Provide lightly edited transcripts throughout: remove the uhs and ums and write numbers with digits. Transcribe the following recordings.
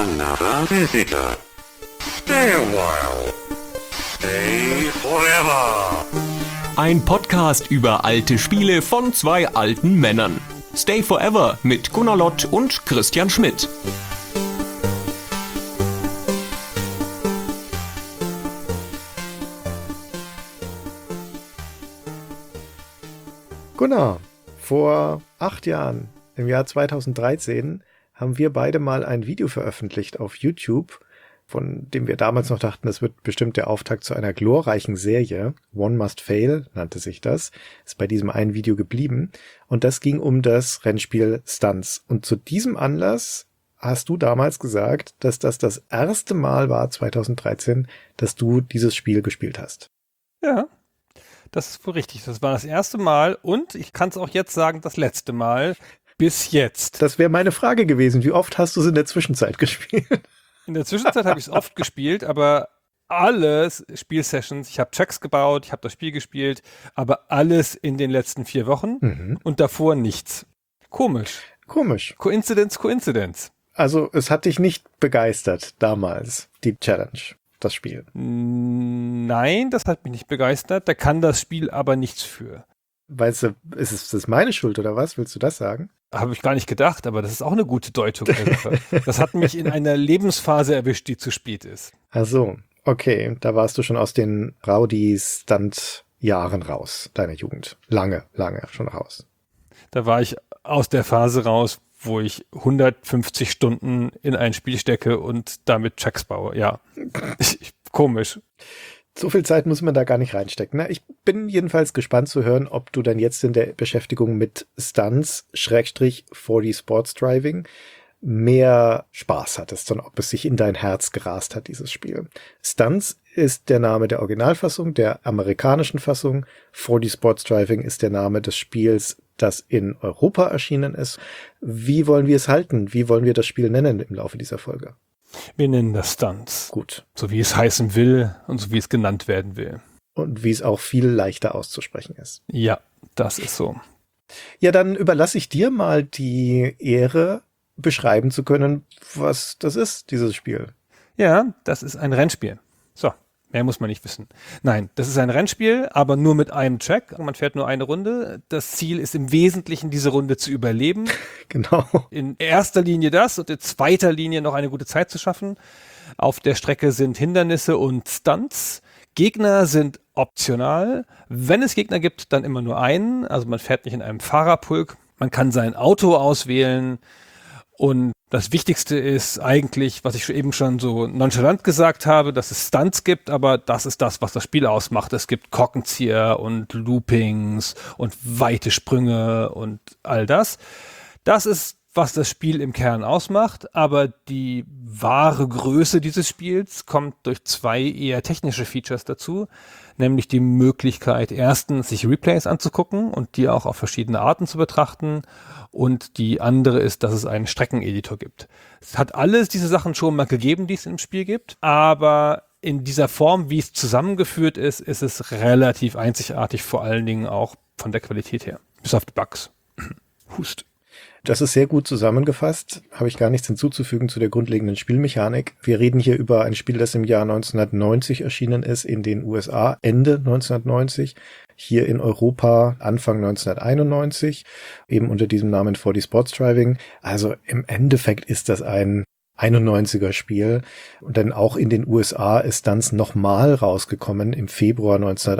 another visitor. Stay a while. Stay forever. Ein Podcast über alte Spiele von zwei alten Männern. Stay Forever mit Gunnar Lott und Christian Schmidt. Gunnar, vor 8 Jahren, im Jahr 2013, haben wir beide mal ein Video veröffentlicht auf YouTube, von dem wir damals noch dachten, das wird bestimmt der Auftakt zu einer glorreichen Serie. One Must Fail nannte sich das, ist bei diesem einen Video geblieben. Und das ging um das Rennspiel Stunts. Und zu diesem Anlass hast du damals gesagt, dass das erste Mal war, 2013, dass du dieses Spiel gespielt hast. Ja, das ist wohl richtig. Das war das erste Mal und ich kann es auch jetzt sagen, das letzte Mal bis jetzt. Das wäre meine Frage gewesen. Wie oft hast du es in der Zwischenzeit gespielt? In der Zwischenzeit habe ich es oft gespielt, aber alles Spielsessions, ich habe Checks gebaut, ich habe das Spiel gespielt, aber alles in den letzten 4 Wochen und davor nichts. Komisch. Coincidence. Also es hat dich nicht begeistert damals, die Challenge, das Spiel? Nein, das hat mich nicht begeistert. Da kann das Spiel aber nichts für. Weißt du, ist das meine Schuld oder was? Willst du das sagen? Habe ich gar nicht gedacht, aber das ist auch eine gute Deutung der Sache. Das hat mich in einer Lebensphase erwischt, die zu spät ist. Ach so, okay. Da warst du schon aus den Rowdy-Stunt-Jahren raus, deiner Jugend. Lange schon raus. Da war ich aus der Phase raus, wo ich 150 Stunden in ein Spiel stecke und damit Checks baue. Ja, komisch. So viel Zeit muss man da gar nicht reinstecken. Na, ich bin jedenfalls gespannt zu hören, ob du dann jetzt in der Beschäftigung mit Stunts /4D Sports Driving mehr Spaß hattest und ob es sich in dein Herz gerast hat, dieses Spiel. Stunts ist der Name der Originalfassung, der amerikanischen Fassung. 4D Sports Driving ist der Name des Spiels, das in Europa erschienen ist. Wie wollen wir es halten? Wie wollen wir das Spiel nennen im Laufe dieser Folge? Wir nennen das Stunts. Gut. So wie es heißen will und so wie es genannt werden will. Und wie es auch viel leichter auszusprechen ist. Ja, das ist so. Ja, dann überlasse ich dir mal die Ehre, beschreiben zu können, was das ist, dieses Spiel. Ja, das ist ein Rennspiel. So, mehr muss man nicht wissen. Nein, das ist ein Rennspiel, aber nur mit einem Track. Man fährt nur eine Runde. Das Ziel ist im Wesentlichen, diese Runde zu überleben. Genau. In erster Linie das und in zweiter Linie noch eine gute Zeit zu schaffen. Auf der Strecke sind Hindernisse und Stunts. Gegner sind optional. Wenn es Gegner gibt, dann immer nur einen. Also man fährt nicht in einem Fahrerpulk. Man kann sein Auto auswählen. Und das Wichtigste ist eigentlich, was ich eben schon so nonchalant gesagt habe, dass es Stunts gibt, aber das ist das, was das Spiel ausmacht. Es gibt Korkenzieher und Loopings und weite Sprünge und all das. Das ist, was das Spiel im Kern ausmacht, aber die wahre Größe dieses Spiels kommt durch 2 eher technische Features dazu, nämlich die Möglichkeit, erstens sich Replays anzugucken und die auch auf verschiedene Arten zu betrachten. Und die andere ist, dass es einen Streckeneditor gibt. Es hat alles diese Sachen schon mal gegeben, die es im Spiel gibt, aber in dieser Form, wie es zusammengeführt ist, ist es relativ einzigartig, vor allen Dingen auch von der Qualität her. Bis auf die Bugs. Hust. Das ist sehr gut zusammengefasst. Habe ich gar nichts hinzuzufügen zu der grundlegenden Spielmechanik. Wir reden hier über ein Spiel, das im Jahr 1990 erschienen ist, in den USA Ende 1990, hier in Europa Anfang 1991, eben unter diesem Namen 4D Sports Driving. Also im Endeffekt ist das ein 91er Spiel. Und dann auch in den USA ist Stunts nochmal rausgekommen im Februar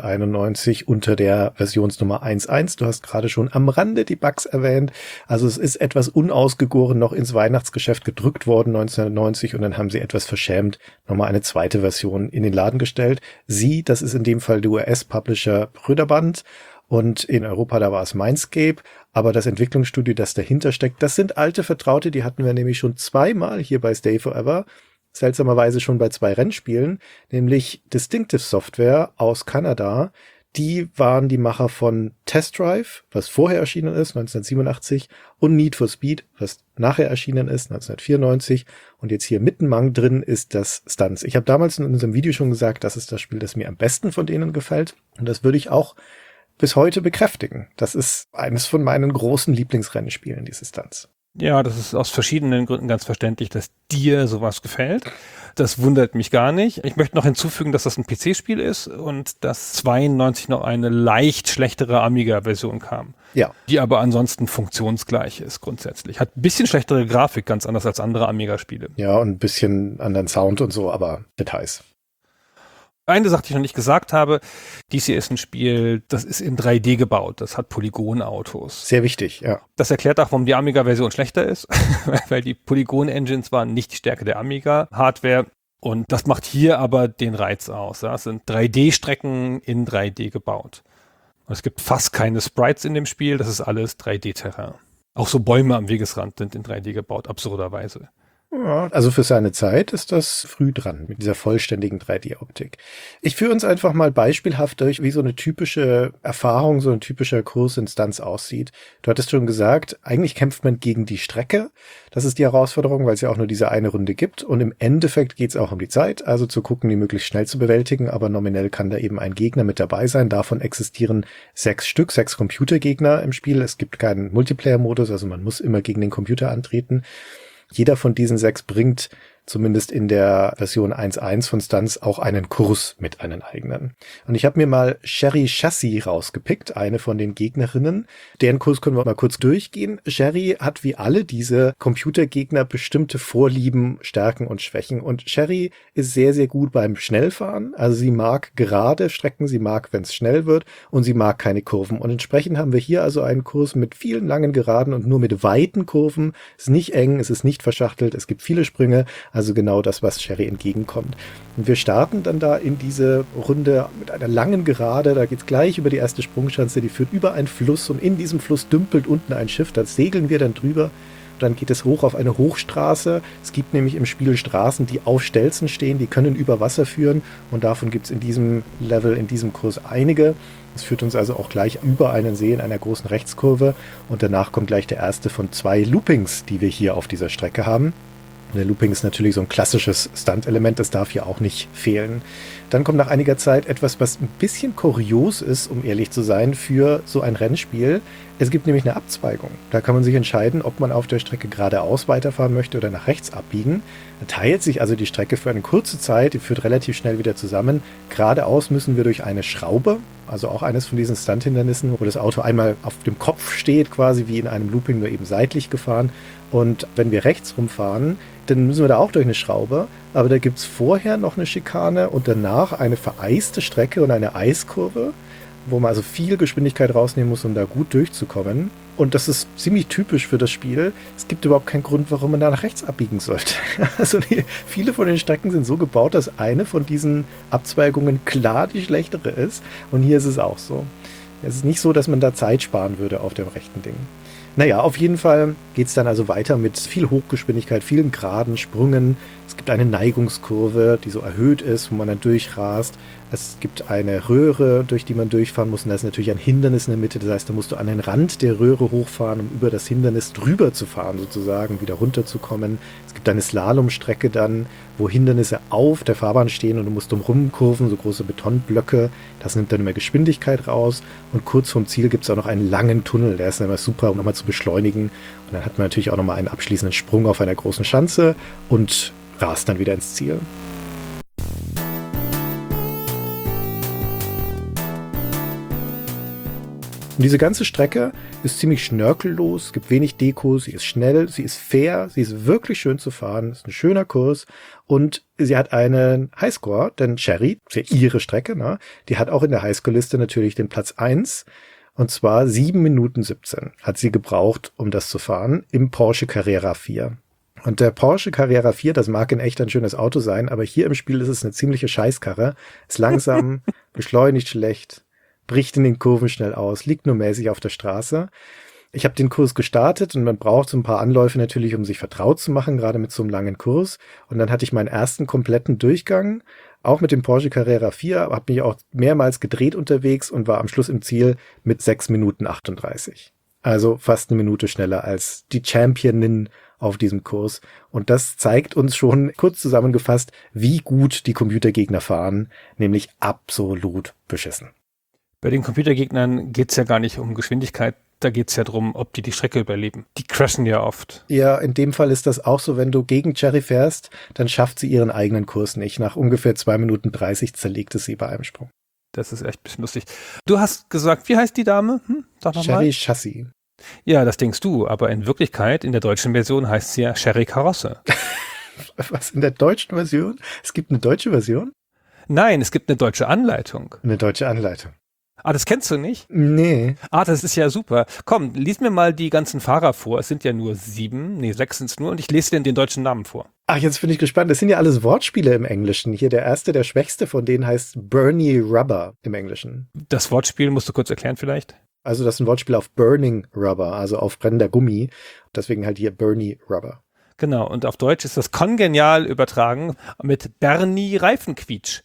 1991 unter der Versionsnummer 1.1. Du hast gerade schon am Rande die Bugs erwähnt. Also es ist etwas unausgegoren noch ins Weihnachtsgeschäft gedrückt worden 1990 und dann haben sie etwas verschämt nochmal eine zweite Version in den Laden gestellt. Das ist in dem Fall der US-Publisher Bröderband. Und in Europa, da war es Mindscape, aber das Entwicklungsstudio, das dahinter steckt, das sind alte Vertraute, die hatten wir nämlich schon 2-mal hier bei Stay Forever, seltsamerweise schon bei 2 Rennspielen, nämlich Distinctive Software aus Kanada, die waren die Macher von Test Drive, was vorher erschienen ist, 1987, und Need for Speed, was nachher erschienen ist, 1994, und jetzt hier mittenmang drin ist das Stunts. Ich habe damals in unserem Video schon gesagt, das ist das Spiel, das mir am besten von denen gefällt, und das würde ich auch bis heute bekräftigen. Das ist eines von meinen großen Lieblingsrennspielen, diese Stunts. Ja, das ist aus verschiedenen Gründen ganz verständlich, dass dir sowas gefällt. Das wundert mich gar nicht. Ich möchte noch hinzufügen, dass das ein PC-Spiel ist und dass 92 noch eine leicht schlechtere Amiga-Version kam. Ja. Die aber ansonsten funktionsgleich ist grundsätzlich. Hat ein bisschen schlechtere Grafik, ganz anders als andere Amiga-Spiele. Ja, und ein bisschen anderen Sound und so, aber Details. Eine Sache, die ich noch nicht gesagt habe, dies hier ist ein Spiel, das ist in 3D gebaut, das hat Polygonautos. Sehr wichtig, ja. Das erklärt auch, warum die Amiga-Version schlechter ist, weil die Polygon-Engines waren nicht die Stärke der Amiga-Hardware und das macht hier aber den Reiz aus. Ja? Es sind 3D-Strecken in 3D gebaut. Und es gibt fast keine Sprites in dem Spiel, das ist alles 3D-Terrain. Auch so Bäume am Wegesrand sind in 3D gebaut, absurderweise. Ja, also für seine Zeit ist das früh dran mit dieser vollständigen 3D-Optik. Ich führe uns einfach mal beispielhaft durch, wie so eine typische Erfahrung, so ein typischer Kursinstanz aussieht. Du hattest schon gesagt, eigentlich kämpft man gegen die Strecke. Das ist die Herausforderung, weil es ja auch nur diese eine Runde gibt. Und im Endeffekt geht es auch um die Zeit, also zu gucken, die möglichst schnell zu bewältigen. Aber nominell kann da eben ein Gegner mit dabei sein. Davon existieren 6 Computergegner im Spiel. Es gibt keinen Multiplayer-Modus, also man muss immer gegen den Computer antreten. Jeder von diesen 6 bringt zumindest in der Version 1.1 von Stunts auch einen Kurs mit, einen eigenen. Und ich habe mir mal Sherry Chassis rausgepickt, eine von den Gegnerinnen. Deren Kurs können wir mal kurz durchgehen. Sherry hat wie alle diese Computergegner bestimmte Vorlieben, Stärken und Schwächen. Und Sherry ist sehr, sehr gut beim Schnellfahren. Also sie mag gerade Strecken, sie mag, wenn es schnell wird, und sie mag keine Kurven. Und entsprechend haben wir hier also einen Kurs mit vielen langen Geraden und nur mit weiten Kurven. Es ist nicht eng, es ist nicht verschachtelt, es gibt viele Sprünge. Also genau das, was Sherry entgegenkommt. Und wir starten dann da in diese Runde mit einer langen Gerade. Da geht's gleich über die erste Sprungschanze, die führt über einen Fluss und in diesem Fluss dümpelt unten ein Schiff. Da segeln wir dann drüber. Dann geht es hoch auf eine Hochstraße. Es gibt nämlich im Spiel Straßen, die auf Stelzen stehen, die können über Wasser führen. Und davon gibt es in diesem Level, in diesem Kurs einige. Das führt uns also auch gleich über einen See in einer großen Rechtskurve. Und danach kommt gleich der erste von 2 Loopings, die wir hier auf dieser Strecke haben. Der Looping ist natürlich so ein klassisches Stunt-Element, das darf hier auch nicht fehlen. Dann kommt nach einiger Zeit etwas, was ein bisschen kurios ist, um ehrlich zu sein, für so ein Rennspiel. Es gibt nämlich eine Abzweigung. Da kann man sich entscheiden, ob man auf der Strecke geradeaus weiterfahren möchte oder nach rechts abbiegen. Da teilt sich also die Strecke für eine kurze Zeit, die führt relativ schnell wieder zusammen. Geradeaus müssen wir durch eine Schraube, also auch eines von diesen Stunt-Hindernissen, wo das Auto einmal auf dem Kopf steht, quasi wie in einem Looping, nur eben seitlich gefahren. Und wenn wir rechts rumfahren, dann müssen wir da auch durch eine Schraube. Aber da gibt es vorher noch eine Schikane und danach eine vereiste Strecke und eine Eiskurve, wo man also viel Geschwindigkeit rausnehmen muss, um da gut durchzukommen. Und das ist ziemlich typisch für das Spiel. Es gibt überhaupt keinen Grund, warum man da nach rechts abbiegen sollte. Also viele von den Strecken sind so gebaut, dass eine von diesen Abzweigungen klar die schlechtere ist. Und hier ist es auch so. Es ist nicht so, dass man da Zeit sparen würde auf dem rechten Ding. Naja, auf jeden Fall geht es dann also weiter mit viel Hochgeschwindigkeit, vielen geraden Sprüngen. Es gibt eine Neigungskurve, die so erhöht ist, wo man dann durchrast. Es gibt eine Röhre, durch die man durchfahren muss. Und da ist natürlich ein Hindernis in der Mitte. Das heißt, da musst du an den Rand der Röhre hochfahren, um über das Hindernis drüber zu fahren, sozusagen, wieder runterzukommen. Es gibt eine Slalomstrecke dann, wo Hindernisse auf der Fahrbahn stehen und du musst drumherum kurven, so große Betonblöcke. Das nimmt dann immer Geschwindigkeit raus. Und kurz vorm Ziel gibt es auch noch einen langen Tunnel. Der ist dann immer super, um nochmal zu beschleunigen. Und dann hat man natürlich auch nochmal einen abschließenden Sprung auf einer großen Schanze und rast dann wieder ins Ziel. Und diese ganze Strecke ist ziemlich schnörkellos, es gibt wenig Deko, sie ist schnell, sie ist fair, sie ist wirklich schön zu fahren, ist ein schöner Kurs und sie hat einen Highscore, denn Sherry, ist ja ihre Strecke, ne, die hat auch in der Highscore-Liste natürlich den Platz 1 und zwar 7 Minuten 17 hat sie gebraucht, um das zu fahren im Porsche Carrera 4. Und der Porsche Carrera 4, das mag in echt ein schönes Auto sein, aber hier im Spiel ist es eine ziemliche Scheißkarre, ist langsam, beschleunigt schlecht, bricht in den Kurven schnell aus, liegt nur mäßig auf der Straße. Ich habe den Kurs gestartet und man braucht so ein paar Anläufe natürlich, um sich vertraut zu machen, gerade mit so einem langen Kurs. Und dann hatte ich meinen ersten kompletten Durchgang, auch mit dem Porsche Carrera 4, habe mich auch mehrmals gedreht unterwegs und war am Schluss im Ziel mit 6 Minuten 38. Also fast eine Minute schneller als die Championin auf diesem Kurs. Und das zeigt uns schon, kurz zusammengefasst, wie gut die Computergegner fahren, nämlich absolut beschissen. Bei den Computergegnern geht es ja gar nicht um Geschwindigkeit Da geht es ja darum, ob die Strecke überleben. Die crashen ja oft. Ja, in dem Fall ist das auch so, wenn du gegen Cherry fährst, dann schafft sie ihren eigenen Kurs nicht. Nach ungefähr 2 Minuten 30 zerlegt es sie bei einem Sprung. Das ist echt ein bisschen lustig. Du hast gesagt, wie heißt die Dame? Sag noch Cherry mal. Chassis. Ja, das denkst du, aber in Wirklichkeit, in der deutschen Version heißt sie ja Sherry Karosse. Was, in der deutschen Version? Es gibt eine deutsche Version? Nein, es gibt eine deutsche Anleitung. Eine deutsche Anleitung. Ah, das kennst du nicht? Nee. Ah, das ist ja super. Komm, lies mir mal die ganzen Fahrer vor. Es sind ja nur 6 sind es nur und ich lese dir den deutschen Namen vor. Ach, jetzt bin ich gespannt. Das sind ja alles Wortspiele im Englischen. Hier der erste, der schwächste von denen heißt Bernie Rubber im Englischen. Das Wortspiel musst du kurz erklären vielleicht? Also das ist ein Wortspiel auf Burning Rubber, also auf brennender Gummi. Deswegen halt hier Bernie Rubber. Genau, und auf Deutsch ist das kongenial übertragen mit Bernie Reifenquietsch.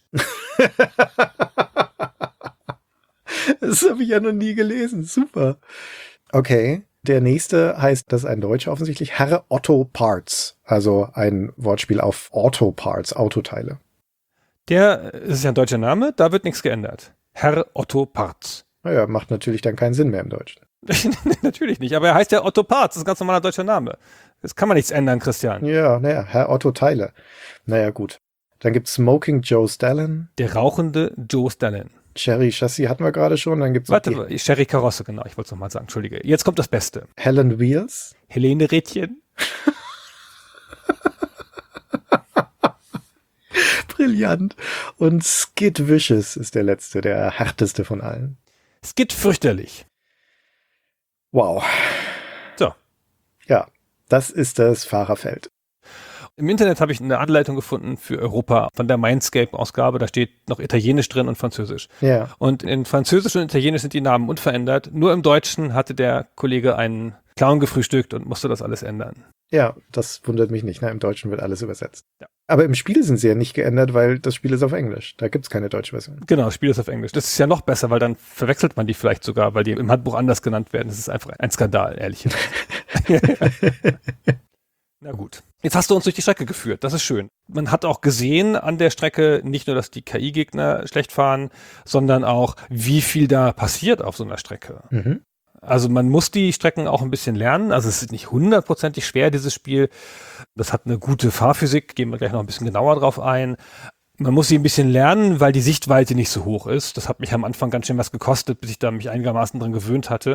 Das habe ich ja noch nie gelesen. Super. Okay. Der nächste heißt, das ist ein Deutscher offensichtlich, Herr Otto Parts. Also ein Wortspiel auf Auto Parts, Autoteile. Der ist ja ein deutscher Name, da wird nichts geändert. Herr Otto Parts. Naja, macht natürlich dann keinen Sinn mehr im Deutschen. Natürlich nicht, aber er heißt ja Otto Parts, das ist ein ganz normaler deutscher Name. Das kann man nichts ändern, Christian. Ja, naja, Herr Otto Teile. Naja, gut. Dann gibt's Smoking Joe Stalin. Der rauchende Joe Stalin. Cherry Chassis hatten wir gerade schon. Dann gibt's Warte, Sherry Karosse, genau, ich wollte es nochmal sagen, entschuldige. Jetzt kommt das Beste. Helen Wheels. Helene Rädchen. Brillant. Und Skid Vicious ist der letzte, der härteste von allen. Skid fürchterlich. Wow. So. Ja, das ist das Fahrerfeld. Im Internet habe ich eine Anleitung gefunden für Europa von der Mindscape-Ausgabe. Da steht noch Italienisch drin und Französisch. Ja. Und in Französisch und Italienisch sind die Namen unverändert. Nur im Deutschen hatte der Kollege einen Clown gefrühstückt und musste das alles ändern. Ja, das wundert mich nicht. Na, im Deutschen wird alles übersetzt. Ja. Aber im Spiel sind sie ja nicht geändert, weil das Spiel ist auf Englisch. Da gibt's keine deutsche Version. Genau, das Spiel ist auf Englisch. Das ist ja noch besser, weil dann verwechselt man die vielleicht sogar, weil die im Handbuch anders genannt werden. Das ist einfach ein Skandal, ehrlich gesagt. Na gut. Jetzt hast du uns durch die Strecke geführt. Das ist schön. Man hat auch gesehen an der Strecke nicht nur, dass die KI-Gegner schlecht fahren, sondern auch, wie viel da passiert auf so einer Strecke. Mhm. Also man muss die Strecken auch ein bisschen lernen. Also es ist nicht 100%ig schwer, dieses Spiel. Das hat eine gute Fahrphysik. Gehen wir gleich noch ein bisschen genauer drauf ein. Man muss sie ein bisschen lernen, weil die Sichtweite nicht so hoch ist. Das hat mich am Anfang ganz schön was gekostet, bis ich da mich einigermaßen dran gewöhnt hatte.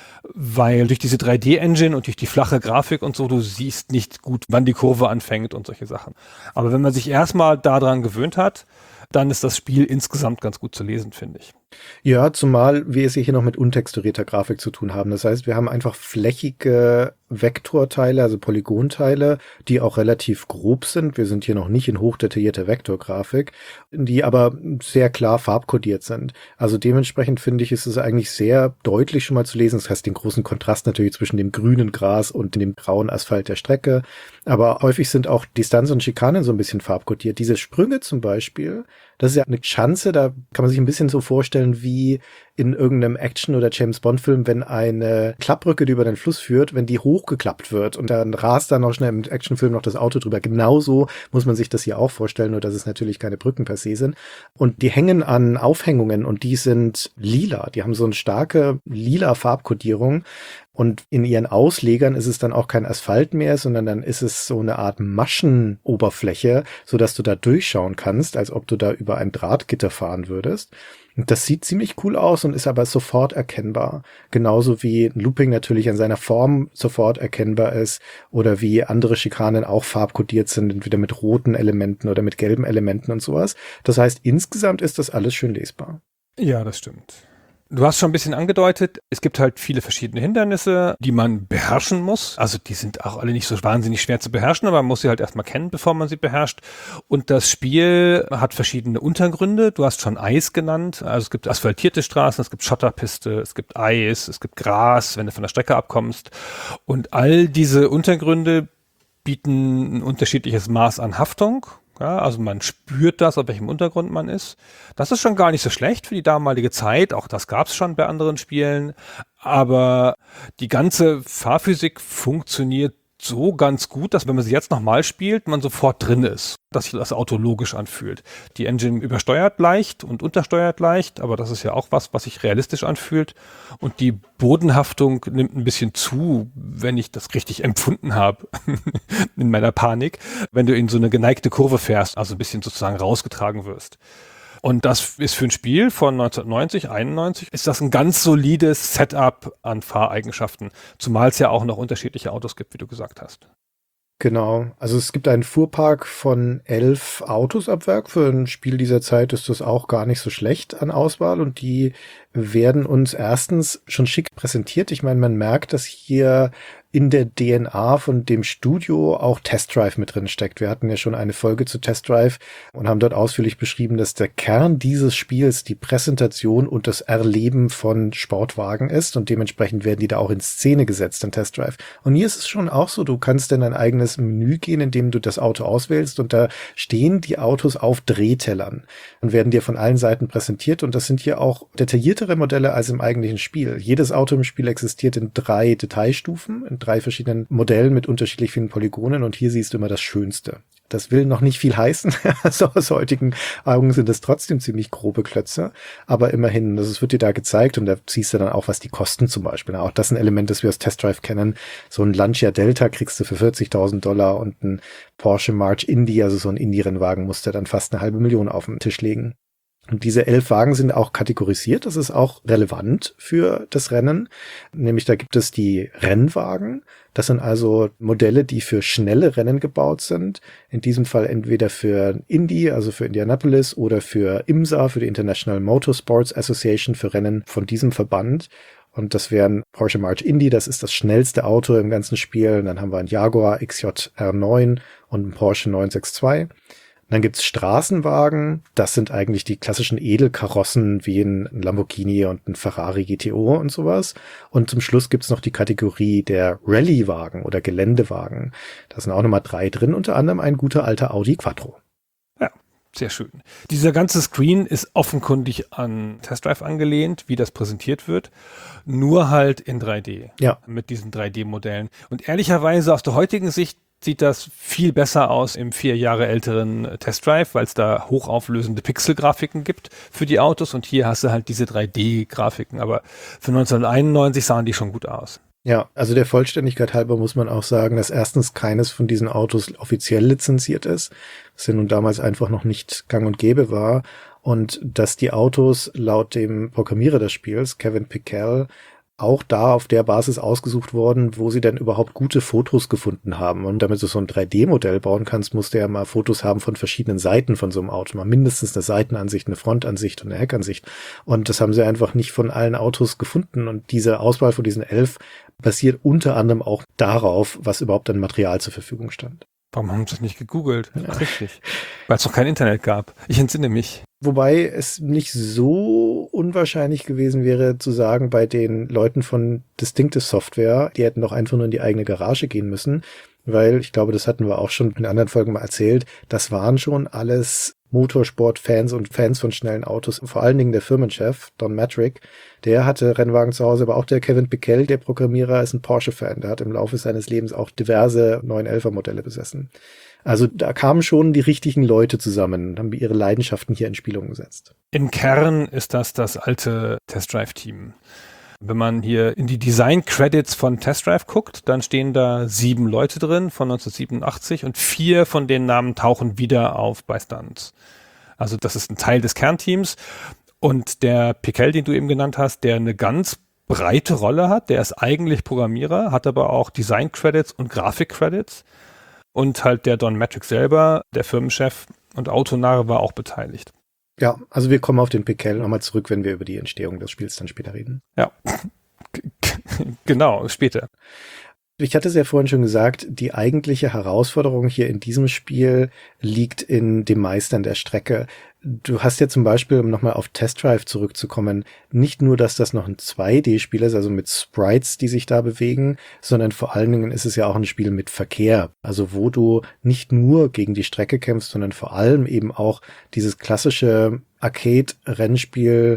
Weil durch diese 3D-Engine und durch die flache Grafik und so, du siehst nicht gut, wann die Kurve anfängt und solche Sachen. Aber wenn man sich erstmal daran gewöhnt hat, dann ist das Spiel insgesamt ganz gut zu lesen, finde ich. Ja, zumal wir es hier noch mit untexturierter Grafik zu tun haben. Das heißt, wir haben einfach flächige Vektorteile, also Polygonteile, die auch relativ grob sind. Wir sind hier noch nicht in hochdetaillierter Vektorgrafik, die aber sehr klar farbkodiert sind. Also dementsprechend finde ich, ist es eigentlich sehr deutlich schon mal zu lesen. Das heißt, den großen Kontrast natürlich zwischen dem grünen Gras und dem grauen Asphalt der Strecke. Aber häufig sind auch Distanz und Schikanen so ein bisschen farbkodiert. Diese Sprünge zum Beispiel, das ist ja eine Schanze, da kann man sich ein bisschen so vorstellen wie in irgendeinem Action- oder James-Bond-Film, wenn eine Klappbrücke, die über den Fluss führt, wenn die hochgeklappt wird und dann rast da noch schnell im Actionfilm noch das Auto drüber. Genauso muss man sich das hier auch vorstellen, nur dass es natürlich keine Brücken per se sind. Und die hängen an Aufhängungen und die sind lila. Die haben so eine starke lila Farbkodierung. Und in ihren Auslegern ist es dann auch kein Asphalt mehr, sondern dann ist es so eine Art Maschenoberfläche, sodass du da durchschauen kannst, als ob du da über ein Drahtgitter fahren würdest. Und das sieht ziemlich cool aus und ist aber sofort erkennbar. Genauso wie Looping natürlich an seiner Form sofort erkennbar ist oder wie andere Schikanen auch farbkodiert sind, entweder mit roten Elementen oder mit gelben Elementen und sowas. Das heißt, insgesamt ist das alles schön lesbar. Ja, das stimmt. Du hast schon ein bisschen angedeutet, es gibt halt viele verschiedene Hindernisse, die man beherrschen muss. Also die sind auch alle nicht so wahnsinnig schwer zu beherrschen, aber man muss sie halt erstmal kennen, bevor man sie beherrscht. Und das Spiel hat verschiedene Untergründe. Du hast schon Eis genannt. Also es gibt asphaltierte Straßen, es gibt Schotterpiste, es gibt Eis, es gibt Gras, wenn du von der Strecke abkommst. Und all diese Untergründe bieten ein unterschiedliches Maß an Haftung. Ja, also man spürt das, auf welchem Untergrund man ist. Das ist schon gar nicht so schlecht für die damalige Zeit. Auch das gab es schon bei anderen Spielen. Aber die ganze Fahrphysik funktioniert so ganz gut, dass wenn man sie jetzt nochmal spielt, man sofort drin ist, dass sich das Auto logisch anfühlt. Die Engine übersteuert leicht und untersteuert leicht, aber das ist ja auch was sich realistisch anfühlt. Und die Bodenhaftung nimmt ein bisschen zu, wenn ich das richtig empfunden habe in meiner Panik, wenn du in so eine geneigte Kurve fährst, also ein bisschen sozusagen rausgetragen wirst. Und das ist für ein Spiel von 1990, 91, ist das ein ganz solides Setup an Fahreigenschaften. Zumal es ja auch noch unterschiedliche Autos gibt, wie du gesagt hast. Genau. Also es gibt einen Fuhrpark von 11 Autos ab Werk. Für ein Spiel dieser Zeit ist das auch gar nicht so schlecht an Auswahl. Und die werden uns erstens schon schick präsentiert. Ich meine, man merkt, dass hier in der DNA von dem Studio auch Test Drive mit drin steckt. Wir hatten ja schon eine Folge zu Test Drive und haben dort ausführlich beschrieben, dass der Kern dieses Spiels die Präsentation und das Erleben von Sportwagen ist und dementsprechend werden die da auch in Szene gesetzt in Test Drive. Und hier ist es schon auch so, du kannst in ein eigenes Menü gehen, in dem du das Auto auswählst und da stehen die Autos auf Drehtellern und werden dir von allen Seiten präsentiert und das sind hier auch detailliertere Modelle als im eigentlichen Spiel. Jedes Auto im Spiel existiert in 3 Detailstufen, in 3 verschiedenen Modellen mit unterschiedlich vielen Polygonen und hier siehst du immer das Schönste. Das will noch nicht viel heißen, also aus heutigen Augen sind das trotzdem ziemlich grobe Klötze, aber immerhin, das wird dir da gezeigt und da siehst du dann auch, was die kosten zum Beispiel. Auch das ist ein Element, das wir aus Test Drive kennen. So ein Lancia Delta kriegst du für $40.000 und ein Porsche March Indy, also so ein Indy-Rennwagen, musst du dann fast 500.000 auf den Tisch legen. Und diese 11 Wagen sind auch kategorisiert. Das ist auch relevant für das Rennen. Nämlich da gibt es die Rennwagen. Das sind also Modelle, die für schnelle Rennen gebaut sind. In diesem Fall entweder für Indy, also für Indianapolis, oder für IMSA, für die International Motorsports Association, für Rennen von diesem Verband. Und das wären Porsche March Indy, das ist das schnellste Auto im ganzen Spiel. Und dann haben wir einen Jaguar XJ R9 und einen Porsche 962. Dann gibt's Straßenwagen, das sind eigentlich die klassischen Edelkarossen wie ein Lamborghini und ein Ferrari GTO und sowas. Und zum Schluss gibt's noch die Kategorie der Rallye-Wagen oder Geländewagen. Da sind auch nochmal 3 drin, unter anderem ein guter alter Audi Quattro. Ja, sehr schön. Dieser ganze Screen ist offenkundig an Test Drive angelehnt, wie das präsentiert wird, nur halt in 3D. Ja. Mit diesen 3D-Modellen. Und ehrlicherweise aus der heutigen Sicht sieht das viel besser aus im 4 Jahre älteren Test Drive, weil es da hochauflösende Pixelgrafiken gibt für die Autos und hier hast du halt diese 3D-Grafiken, aber für 1991 sahen die schon gut aus. Ja, also der Vollständigkeit halber muss man auch sagen, dass erstens keines von diesen Autos offiziell lizenziert ist, was ja nun damals einfach noch nicht gang und gäbe war und dass die Autos laut dem Programmierer des Spiels, Kevin Pickel, auch da auf der Basis ausgesucht worden, wo sie dann überhaupt gute Fotos gefunden haben. Und damit du so ein 3D-Modell bauen kannst, musst du ja mal Fotos haben von verschiedenen Seiten von so einem Auto. Mal mindestens eine Seitenansicht, eine Frontansicht und eine Heckansicht. Und das haben sie einfach nicht von allen Autos gefunden. Und diese Auswahl von diesen 11 basiert unter anderem auch darauf, was überhaupt an Material zur Verfügung stand. Warum haben sie das nicht gegoogelt? Ja. Richtig. Weil es noch kein Internet gab. Ich entsinne mich. Wobei es nicht so unwahrscheinlich gewesen wäre, zu sagen, bei den Leuten von Distinctive Software, die hätten doch einfach nur in die eigene Garage gehen müssen, weil ich glaube, das hatten wir auch schon in anderen Folgen mal erzählt, das waren schon alles Motorsport-Fans und Fans von schnellen Autos, vor allen Dingen der Firmenchef, Don Matrick, der hatte Rennwagen zu Hause, aber auch der Kevin Pickel, der Programmierer, ist ein Porsche-Fan, der hat im Laufe seines Lebens auch diverse 911er-Modelle besessen. Also da kamen schon die richtigen Leute zusammen und haben ihre Leidenschaften hier in Spiel umgesetzt. Im Kern ist das alte Test Drive-Team. Wenn man hier in die Design-Credits von Test Drive guckt, dann stehen da 7 Leute drin von 1987 und 4 von den Namen tauchen wieder auf bei Stunts. Also das ist ein Teil des Kernteams. Und der Pickel, den du eben genannt hast, der eine ganz breite Rolle hat, der ist eigentlich Programmierer, hat aber auch Design-Credits und Grafik-Credits. Und halt der Don Matrick selber, der Firmenchef und Autonarre, war auch beteiligt. Ja, also wir kommen auf den Pickel nochmal zurück, wenn wir über die Entstehung des Spiels dann später reden. Ja, genau, später. Ich hatte es ja vorhin schon gesagt, die eigentliche Herausforderung hier in diesem Spiel liegt in dem Meistern der Strecke. Du hast ja zum Beispiel, um nochmal auf Test Drive zurückzukommen, nicht nur, dass das noch ein 2D-Spiel ist, also mit Sprites, die sich da bewegen, sondern vor allen Dingen ist es ja auch ein Spiel mit Verkehr. Also wo du nicht nur gegen die Strecke kämpfst, sondern vor allem eben auch dieses klassische Arcade-Rennspiel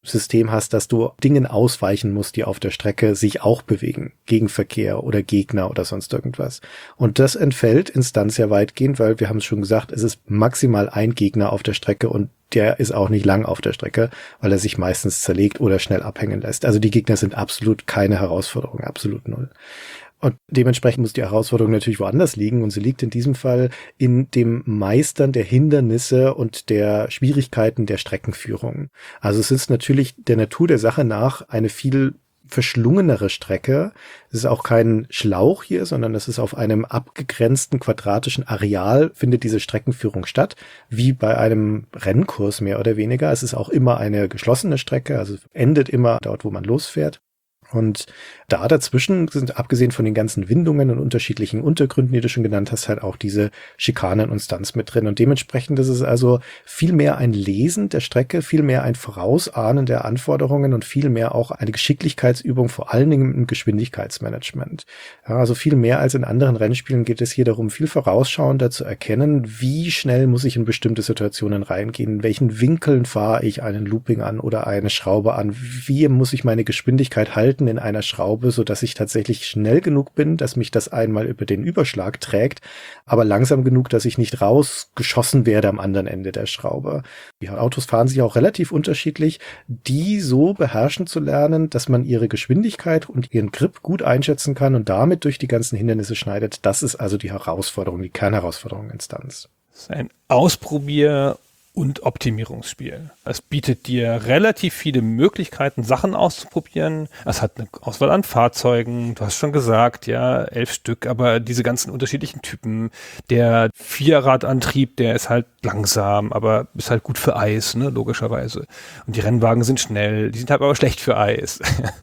System hast, dass du Dingen ausweichen musst, die auf der Strecke sich auch bewegen. Gegenverkehr oder Gegner oder sonst irgendwas. Und das entfällt Instanz ja weitgehend, weil wir haben es schon gesagt, es ist maximal ein Gegner auf der Strecke und der ist auch nicht lang auf der Strecke, weil er sich meistens zerlegt oder schnell abhängen lässt. Also die Gegner sind absolut keine Herausforderung, absolut null. Und dementsprechend muss die Herausforderung natürlich woanders liegen und sie liegt in diesem Fall in dem Meistern der Hindernisse und der Schwierigkeiten der Streckenführung. Also es ist natürlich der Natur der Sache nach eine viel verschlungenere Strecke. Es ist auch kein Schlauch hier, sondern es ist auf einem abgegrenzten quadratischen Areal findet diese Streckenführung statt, wie bei einem Rennkurs mehr oder weniger. Es ist auch immer eine geschlossene Strecke, also endet immer dort, wo man losfährt. Und da dazwischen sind, abgesehen von den ganzen Windungen und unterschiedlichen Untergründen, die du schon genannt hast, halt auch diese Schikanen und Stunts mit drin. Und dementsprechend ist es also viel mehr ein Lesen der Strecke, viel mehr ein Vorausahnen der Anforderungen und viel mehr auch eine Geschicklichkeitsübung, vor allen Dingen im Geschwindigkeitsmanagement. Ja, also viel mehr als in anderen Rennspielen geht es hier darum, viel vorausschauender zu erkennen, wie schnell muss ich in bestimmte Situationen reingehen, in welchen Winkeln fahre ich einen Looping an oder eine Schraube an, wie muss ich meine Geschwindigkeit halten in einer Schraube, so dass ich tatsächlich schnell genug bin, dass mich das einmal über den Überschlag trägt, aber langsam genug, dass ich nicht rausgeschossen werde am anderen Ende der Schraube. Die Autos fahren sich auch relativ unterschiedlich, die so beherrschen zu lernen, dass man ihre Geschwindigkeit und ihren Grip gut einschätzen kann und damit durch die ganzen Hindernisse schneidet. Das ist also die Herausforderung, die Kernherausforderung in Stunts. Das ist ein Ausprobier- und Optimierungsspiel. Es bietet dir relativ viele Möglichkeiten, Sachen auszuprobieren. Es hat eine Auswahl an Fahrzeugen. Du hast schon gesagt, ja, 11 Stück, aber diese ganzen unterschiedlichen Typen. Der Vierradantrieb, der ist halt langsam, aber ist halt gut für Eis, ne, logischerweise. Und die Rennwagen sind schnell, die sind halt aber schlecht für Eis.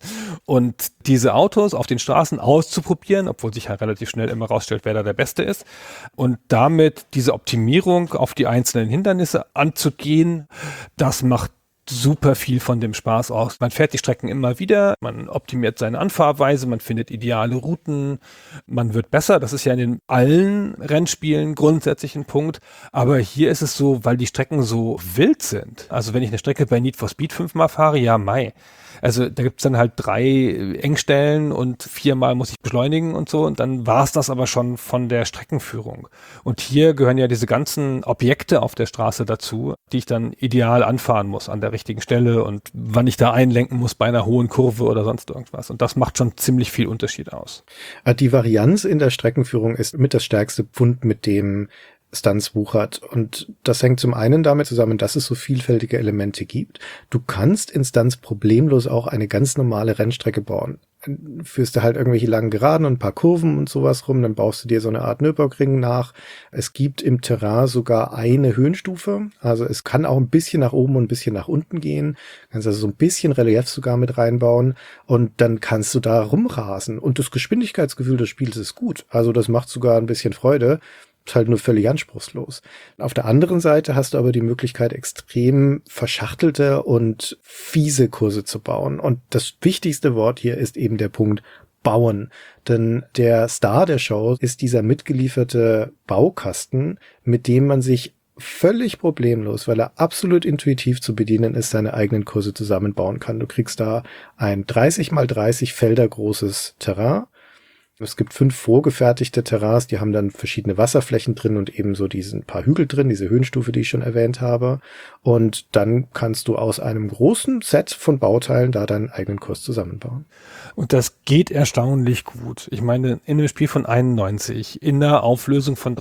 Und diese Autos auf den Straßen auszuprobieren, obwohl sich halt relativ schnell immer rausstellt, wer da der Beste ist. Und damit diese Optimierung auf die einzelnen Hindernisse anzugehen, das macht super viel von dem Spaß aus. Man fährt die Strecken immer wieder, man optimiert seine Anfahrweise, man findet ideale Routen, man wird besser. Das ist ja in den allen Rennspielen grundsätzlich ein Punkt. Aber hier ist es so, weil die Strecken so wild sind. Also wenn ich eine Strecke bei Need for Speed 5-mal fahre, ja, mei. Also da gibt's dann halt 3 Engstellen und 4-mal muss ich beschleunigen und so und dann war's das aber schon von der Streckenführung. Und hier gehören ja diese ganzen Objekte auf der Straße dazu, die ich dann ideal anfahren muss an der richtigen Stelle und wann ich da einlenken muss bei einer hohen Kurve oder sonst irgendwas. Und das macht schon ziemlich viel Unterschied aus. Die Varianz in der Streckenführung ist mit das stärkste Pfund, mit dem Stunts wuchert. Und das hängt zum einen damit zusammen, dass es so vielfältige Elemente gibt. Du kannst in Stunts problemlos auch eine ganz normale Rennstrecke bauen. Führst du halt irgendwelche langen Geraden und ein paar Kurven und sowas rum, dann baust du dir so eine Art Nürburgring nach. Es gibt im Terrain sogar eine Höhenstufe. Also es kann auch ein bisschen nach oben und ein bisschen nach unten gehen. Du kannst also so ein bisschen Relief sogar mit reinbauen und dann kannst du da rumrasen. Und das Geschwindigkeitsgefühl des Spiels ist gut. Also das macht sogar ein bisschen Freude. Ist halt nur völlig anspruchslos. Auf der anderen Seite hast du aber die Möglichkeit, extrem verschachtelte und fiese Kurse zu bauen. Und das wichtigste Wort hier ist eben der Punkt bauen. Denn der Star der Show ist dieser mitgelieferte Baukasten, mit dem man sich völlig problemlos, weil er absolut intuitiv zu bedienen ist, seine eigenen Kurse zusammenbauen kann. Du kriegst da ein 30x30 Felder großes Terrain. Es gibt 5 vorgefertigte Terrains, die haben dann verschiedene Wasserflächen drin und ebenso diesen paar Hügel drin, diese Höhenstufe, die ich schon erwähnt habe. Und dann kannst du aus einem großen Set von Bauteilen da deinen eigenen Kurs zusammenbauen. Und das geht erstaunlich gut. Ich meine, in einem Spiel von 91, in einer Auflösung von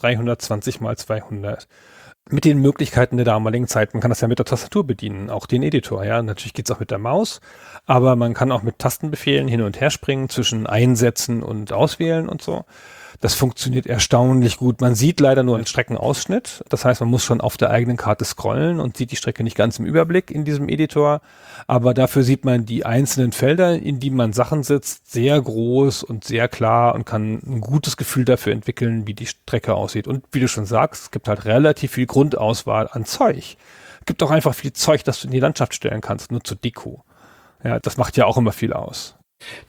320x200, mit den Möglichkeiten der damaligen Zeit. Man kann das ja mit der Tastatur bedienen, auch den Editor, ja. Natürlich geht's auch mit der Maus, aber man kann auch mit Tastenbefehlen hin und her springen zwischen Einsetzen und Auswählen und so. Das funktioniert erstaunlich gut. Man sieht leider nur einen Streckenausschnitt. Das heißt, man muss schon auf der eigenen Karte scrollen und sieht die Strecke nicht ganz im Überblick in diesem Editor. Aber dafür sieht man die einzelnen Felder, in die man Sachen setzt, sehr groß und sehr klar und kann ein gutes Gefühl dafür entwickeln, wie die Strecke aussieht. Und wie du schon sagst, es gibt halt relativ viel Grundauswahl an Zeug. Es gibt auch einfach viel Zeug, das du in die Landschaft stellen kannst, nur zur Deko. Ja, das macht ja auch immer viel aus. Das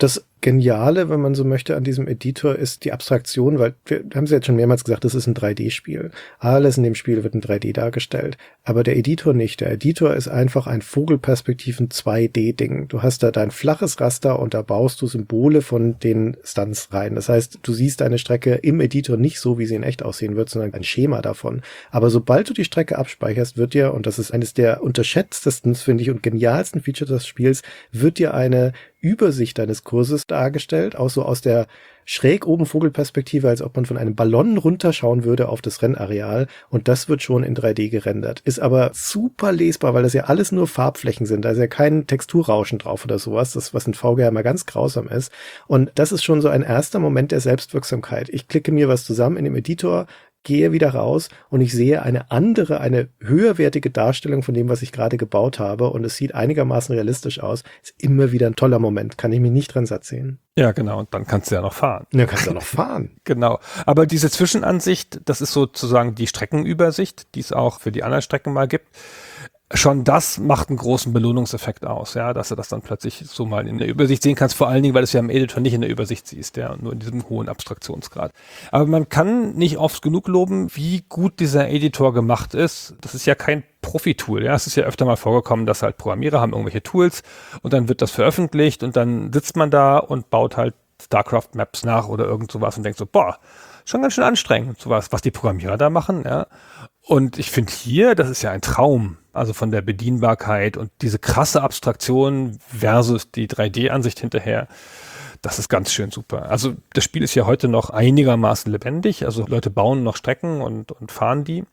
Geniale, wenn man so möchte, an diesem Editor ist die Abstraktion, weil wir haben es ja jetzt schon mehrmals gesagt, das ist ein 3D-Spiel. Alles in dem Spiel wird in 3D dargestellt. Aber der Editor nicht. Der Editor ist einfach ein Vogelperspektiven 2D-Ding. Du hast da dein flaches Raster und da baust du Symbole von den Stunts rein. Das heißt, du siehst eine Strecke im Editor nicht so, wie sie in echt aussehen wird, sondern ein Schema davon. Aber sobald du die Strecke abspeicherst, wird dir, und das ist eines der unterschätztesten, finde ich, und genialsten Features des Spiels, wird dir eine Übersicht deines Kurses dargestellt, auch so aus der schräg oben Vogelperspektive, als ob man von einem Ballon runterschauen würde auf das Rennareal, und das wird schon in 3D gerendert. Ist aber super lesbar, weil das ja alles nur Farbflächen sind, da ist ja kein Texturrauschen drauf oder sowas, das was in VGA immer ganz grausam ist, und das ist schon so ein erster Moment der Selbstwirksamkeit. Ich klicke mir was zusammen in dem Editor, gehe wieder raus und ich sehe eine höherwertige Darstellung von dem, was ich gerade gebaut habe, und es sieht einigermaßen realistisch aus. Ist immer wieder ein toller Moment, kann ich mich nicht dran satt sehen. Ja, genau, und dann kannst du ja noch fahren. Ja, kannst du ja noch fahren. Genau, aber diese Zwischenansicht, das ist sozusagen die Streckenübersicht, die es auch für die anderen Strecken mal gibt. Schon das macht einen großen Belohnungseffekt aus, ja, dass du das dann plötzlich so mal in der Übersicht sehen kannst, vor allen Dingen, weil du es ja im Editor nicht in der Übersicht siehst, ja, nur in diesem hohen Abstraktionsgrad. Aber man kann nicht oft genug loben, wie gut dieser Editor gemacht ist. Das ist ja kein Profi-Tool, ja, es ist ja öfter mal vorgekommen, dass halt Programmierer haben irgendwelche Tools und dann wird das veröffentlicht und dann sitzt man da und baut halt StarCraft-Maps nach oder irgend sowas und denkt so, boah, schon ganz schön anstrengend, sowas, was die Programmierer da machen, ja. Und ich finde hier, das ist ja ein Traum, also von der Bedienbarkeit und diese krasse Abstraktion versus die 3D-Ansicht hinterher, das ist ganz schön super. Also das Spiel ist ja heute noch einigermaßen lebendig, also Leute bauen noch Strecken und fahren die.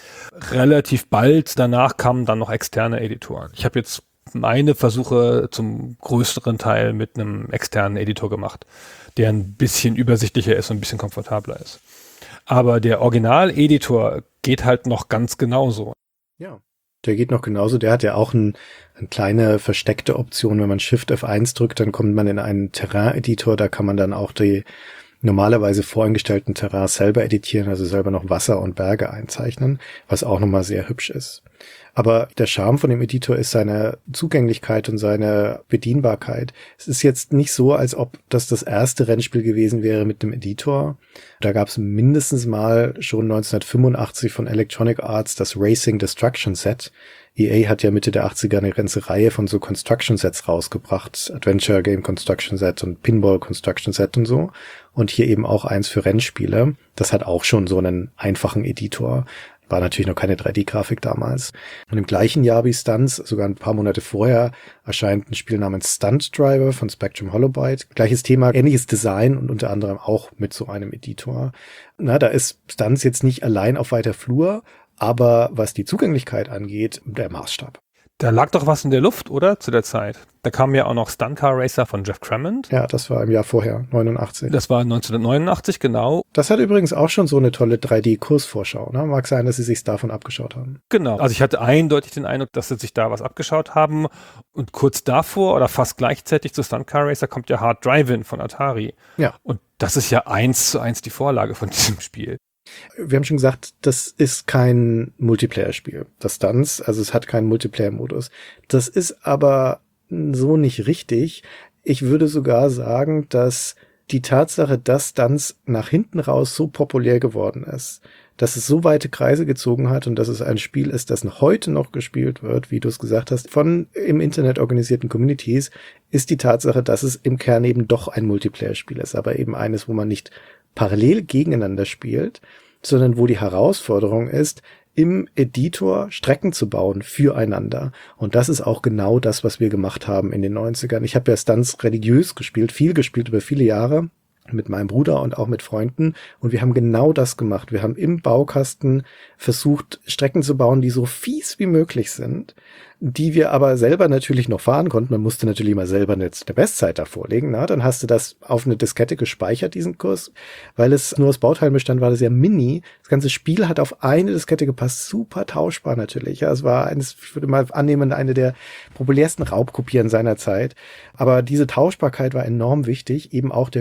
Relativ bald danach kamen dann noch externe Editoren. Ich habe jetzt meine Versuche zum größeren Teil mit einem externen Editor gemacht, der ein bisschen übersichtlicher ist und ein bisschen komfortabler ist. Aber der Original-Editor geht halt noch ganz genauso. Ja, der geht noch genauso. Der hat ja auch eine kleine versteckte Option. Wenn man Shift F1 drückt, dann kommt man in einen Terrain-Editor. Da kann man dann auch die normalerweise voreingestellten Terrain selber editieren, also selber noch Wasser und Berge einzeichnen, was auch nochmal sehr hübsch ist. Aber der Charme von dem Editor ist seine Zugänglichkeit und seine Bedienbarkeit. Es ist jetzt nicht so, als ob das erste Rennspiel gewesen wäre mit dem Editor. Da gab es mindestens mal schon 1985 von Electronic Arts das Racing Destruction Set. EA hat ja Mitte der 80er eine ganze Reihe von so Construction Sets rausgebracht. Adventure Game Construction Set und Pinball Construction Set und so. Und hier eben auch eins für Rennspiele. Das hat auch schon so einen einfachen Editor. War natürlich noch keine 3D-Grafik damals. Und im gleichen Jahr wie Stunts, sogar ein paar Monate vorher, erscheint ein Spiel namens Stunt Driver von Spectrum Holobyte. Gleiches Thema, ähnliches Design und unter anderem auch mit so einem Editor. Na, da ist Stunts jetzt nicht allein auf weiter Flur, aber was die Zugänglichkeit angeht, der Maßstab. Da lag doch was in der Luft, oder? Zu der Zeit. Da kam ja auch noch Stunt Car Racer von Jeff Crammond. Ja, das war im Jahr vorher, 89. Das war 1989, genau. Das hat übrigens auch schon so eine tolle 3D-Kursvorschau. Ne? Mag sein, dass sie sich davon abgeschaut haben. Genau. Also ich hatte eindeutig den Eindruck, dass sie sich da was abgeschaut haben. Und kurz davor oder fast gleichzeitig zu Stunt Car Racer kommt ja Hard Drive-In von Atari. Ja. Und das ist ja 1:1 die Vorlage von diesem Spiel. Wir haben schon gesagt, das ist kein Multiplayer-Spiel. Das Stunts, also es hat keinen Multiplayer-Modus. Das ist aber so nicht richtig. Ich würde sogar sagen, dass die Tatsache, dass Stunts nach hinten raus so populär geworden ist, dass es so weite Kreise gezogen hat und dass es ein Spiel ist, das heute noch gespielt wird, wie du es gesagt hast, von im Internet organisierten Communities, ist die Tatsache, dass es im Kern eben doch ein Multiplayer-Spiel ist, aber eben eines, wo man nicht parallel gegeneinander spielt, sondern wo die Herausforderung ist, im Editor Strecken zu bauen füreinander. Und das ist auch genau das, was wir gemacht haben in den 90ern. Ich habe ja Stunts religiös gespielt, viel gespielt über viele Jahre mit meinem Bruder und auch mit Freunden. Und wir haben genau das gemacht. Wir haben im Baukasten versucht, Strecken zu bauen, die so fies wie möglich sind, die wir aber selber natürlich noch fahren konnten. Man musste natürlich immer selber eine Bestzeit da vorlegen. Na, dann hast du das auf eine Diskette gespeichert, diesen Kurs, weil es nur aus Bauteilen bestand, war das ja mini. Das ganze Spiel hat auf eine Diskette gepasst, super tauschbar natürlich. Ja, es war ich würde mal annehmen, eine der populärsten Raubkopien seiner Zeit. Aber diese Tauschbarkeit war enorm wichtig, eben auch der Kurse.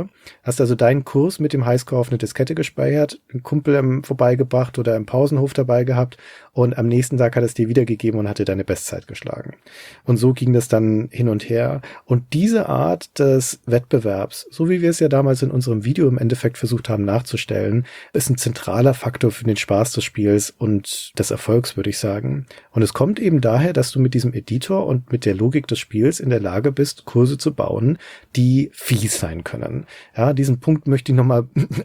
Editor, hast also deinen Kurs mit dem Highscore auf eine Diskette gespeichert, einen Kumpel vorbeigebracht oder im Pausenhof dabei gehabt und am nächsten Tag hat es dir wiedergegeben und hatte deine Bestzeit geschlagen. Und so ging das dann hin und her. Und diese Art des Wettbewerbs, so wie wir es ja damals in unserem Video im Endeffekt versucht haben nachzustellen, ist ein zentraler Faktor für den Spaß des Spiels und des Erfolgs, würde ich sagen. Und es kommt eben daher, dass du mit diesem Editor und mit der Logik des Spiels in der Lage bist, Kurse zu bauen, die fies sein können. Ja, diesen Punkt möchte ich nochmal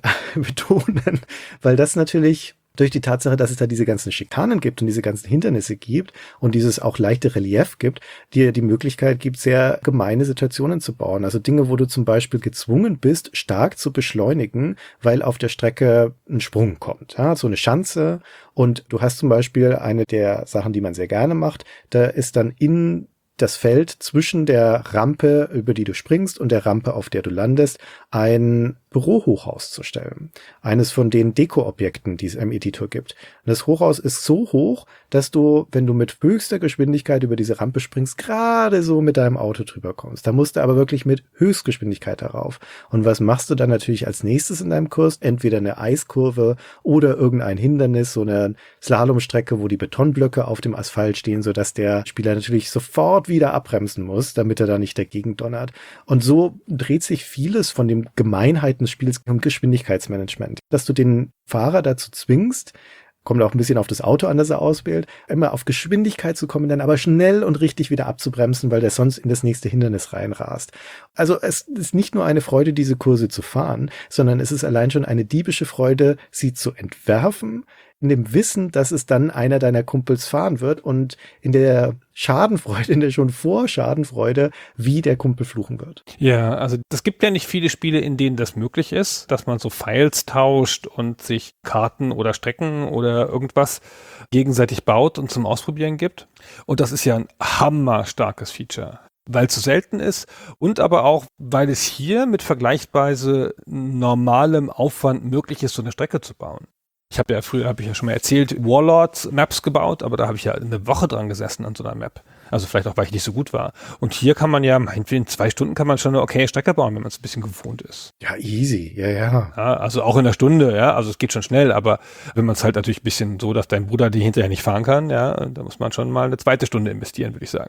betonen, weil das natürlich durch die Tatsache, dass es da diese ganzen Schikanen gibt und diese ganzen Hindernisse gibt und dieses auch leichte Relief gibt, dir die Möglichkeit gibt, sehr gemeine Situationen zu bauen. Also Dinge, wo du zum Beispiel gezwungen bist, stark zu beschleunigen, weil auf der Strecke ein Sprung kommt. Ja, so eine Schanze und du hast zum Beispiel eine der Sachen, die man sehr gerne macht, da ist dann in das Feld zwischen der Rampe, über die du springst, und der Rampe, auf der du landest, ein Bürohochhaus zu stellen. Eines von den Deko-Objekten, die es im Editor gibt. Und das Hochhaus ist so hoch, dass du, wenn du mit höchster Geschwindigkeit über diese Rampe springst, gerade so mit deinem Auto drüber kommst. Da musst du aber wirklich mit Höchstgeschwindigkeit darauf. Und was machst du dann natürlich als nächstes in deinem Kurs? Entweder eine Eiskurve oder irgendein Hindernis, so eine Slalomstrecke, wo die Betonblöcke auf dem Asphalt stehen, sodass der Spieler natürlich sofort wieder abbremsen muss, damit er da nicht dagegen donnert. Und so dreht sich vieles von den Gemeinheiten des Spiels um Geschwindigkeitsmanagement. Dass du den Fahrer dazu zwingst, kommt auch ein bisschen auf das Auto an, das er auswählt, immer auf Geschwindigkeit zu kommen, dann aber schnell und richtig wieder abzubremsen, weil der sonst in das nächste Hindernis reinrast. Also es ist nicht nur eine Freude, diese Kurse zu fahren, sondern es ist allein schon eine diebische Freude, sie zu entwerfen, in dem Wissen, dass es dann einer deiner Kumpels fahren wird und in der Schadenfreude, in der schon Vorschadenfreude, wie der Kumpel fluchen wird. Ja, also es gibt ja nicht viele Spiele, in denen das möglich ist, dass man so Files tauscht und sich Karten oder Strecken oder irgendwas gegenseitig baut und zum Ausprobieren gibt. Und das ist ja ein hammerstarkes Feature, weil es so selten ist und aber auch, weil es hier mit vergleichsweise normalem Aufwand möglich ist, so eine Strecke zu bauen. Ich habe ja schon mal erzählt, Warlords-Maps gebaut, aber da habe ich ja eine Woche dran gesessen an so einer Map. Also vielleicht auch, weil ich nicht so gut war. Und hier kann man ja, meinetwegen in 2 Stunden kann man schon eine okay Strecke bauen, wenn man es ein bisschen gewohnt ist. Ja, easy, ja. Also auch in einer Stunde, ja, also es geht schon schnell, aber wenn man es halt natürlich ein bisschen so, dass dein Bruder die hinterher nicht fahren kann, ja, da muss man schon mal eine 2. Stunde investieren, würde ich sagen.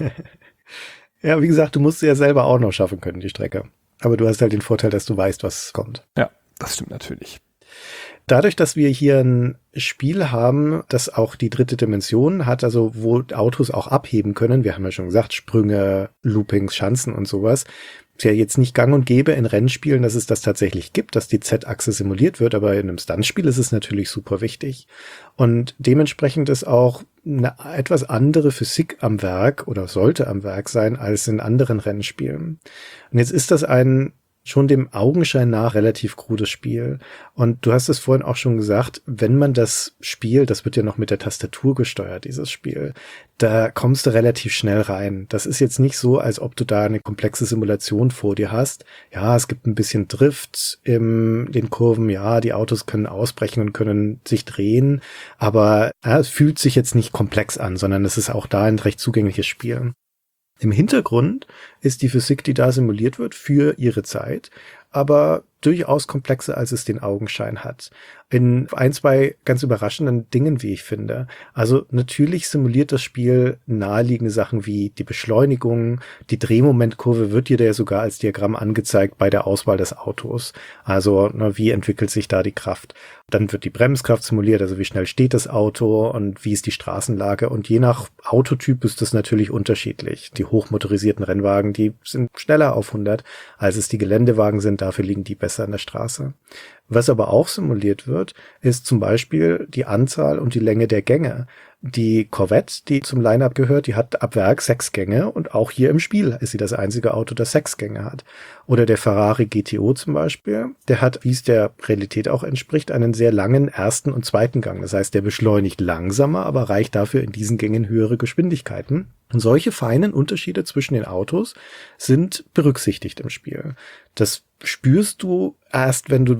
Ja, wie gesagt, du musst sie ja selber auch noch schaffen können, die Strecke. Aber du hast halt den Vorteil, dass du weißt, was kommt. Ja, das stimmt natürlich. Dadurch, dass wir hier ein Spiel haben, das auch die 3. Dimension hat, also wo Autos auch abheben können, wir haben ja schon gesagt, Sprünge, Loopings, Schanzen und sowas, ist ja jetzt nicht gang und gäbe in Rennspielen, dass es das tatsächlich gibt, dass die Z-Achse simuliert wird, aber in einem Stuntspiel ist es natürlich super wichtig. Und dementsprechend ist auch eine etwas andere Physik am Werk oder sollte am Werk sein als in anderen Rennspielen. Und jetzt ist das ein schon dem Augenschein nach relativ krudes Spiel. Und du hast es vorhin auch schon gesagt, wenn man das spielt, das wird ja noch mit der Tastatur gesteuert, dieses Spiel, da kommst du relativ schnell rein. Das ist jetzt nicht so, als ob du da eine komplexe Simulation vor dir hast. Ja, es gibt ein bisschen Drift in den Kurven, ja, die Autos können ausbrechen und können sich drehen, aber ja, es fühlt sich jetzt nicht komplex an, sondern es ist auch da ein recht zugängliches Spiel. Im Hintergrund ist die Physik, die da simuliert wird, für ihre Zeit, aber durchaus komplexer, als es den Augenschein hat. In 1, 2 ganz überraschenden Dingen, wie ich finde. Also natürlich simuliert das Spiel naheliegende Sachen wie die Beschleunigung, die Drehmomentkurve wird dir ja sogar als Diagramm angezeigt bei der Auswahl des Autos. Also wie entwickelt sich da die Kraft? Dann wird die Bremskraft simuliert, also wie schnell steht das Auto und wie ist die Straßenlage. Und je nach Autotyp ist das natürlich unterschiedlich. Die hochmotorisierten Rennwagen, die sind schneller auf 100, als es die Geländewagen sind. Dafür liegen die besser an der Straße. Was aber auch simuliert wird, ist zum Beispiel die Anzahl und die Länge der Gänge. Die Corvette, die zum Line-Up gehört, die hat ab Werk 6 Gänge und auch hier im Spiel ist sie das einzige Auto, das 6 Gänge hat. Oder der Ferrari GTO zum Beispiel, der hat, wie es der Realität auch entspricht, einen sehr langen 1. und 2. Gang. Das heißt, der beschleunigt langsamer, aber erreicht dafür in diesen Gängen höhere Geschwindigkeiten. Und solche feinen Unterschiede zwischen den Autos sind berücksichtigt im Spiel. Das spürst du erst, wenn du wirklich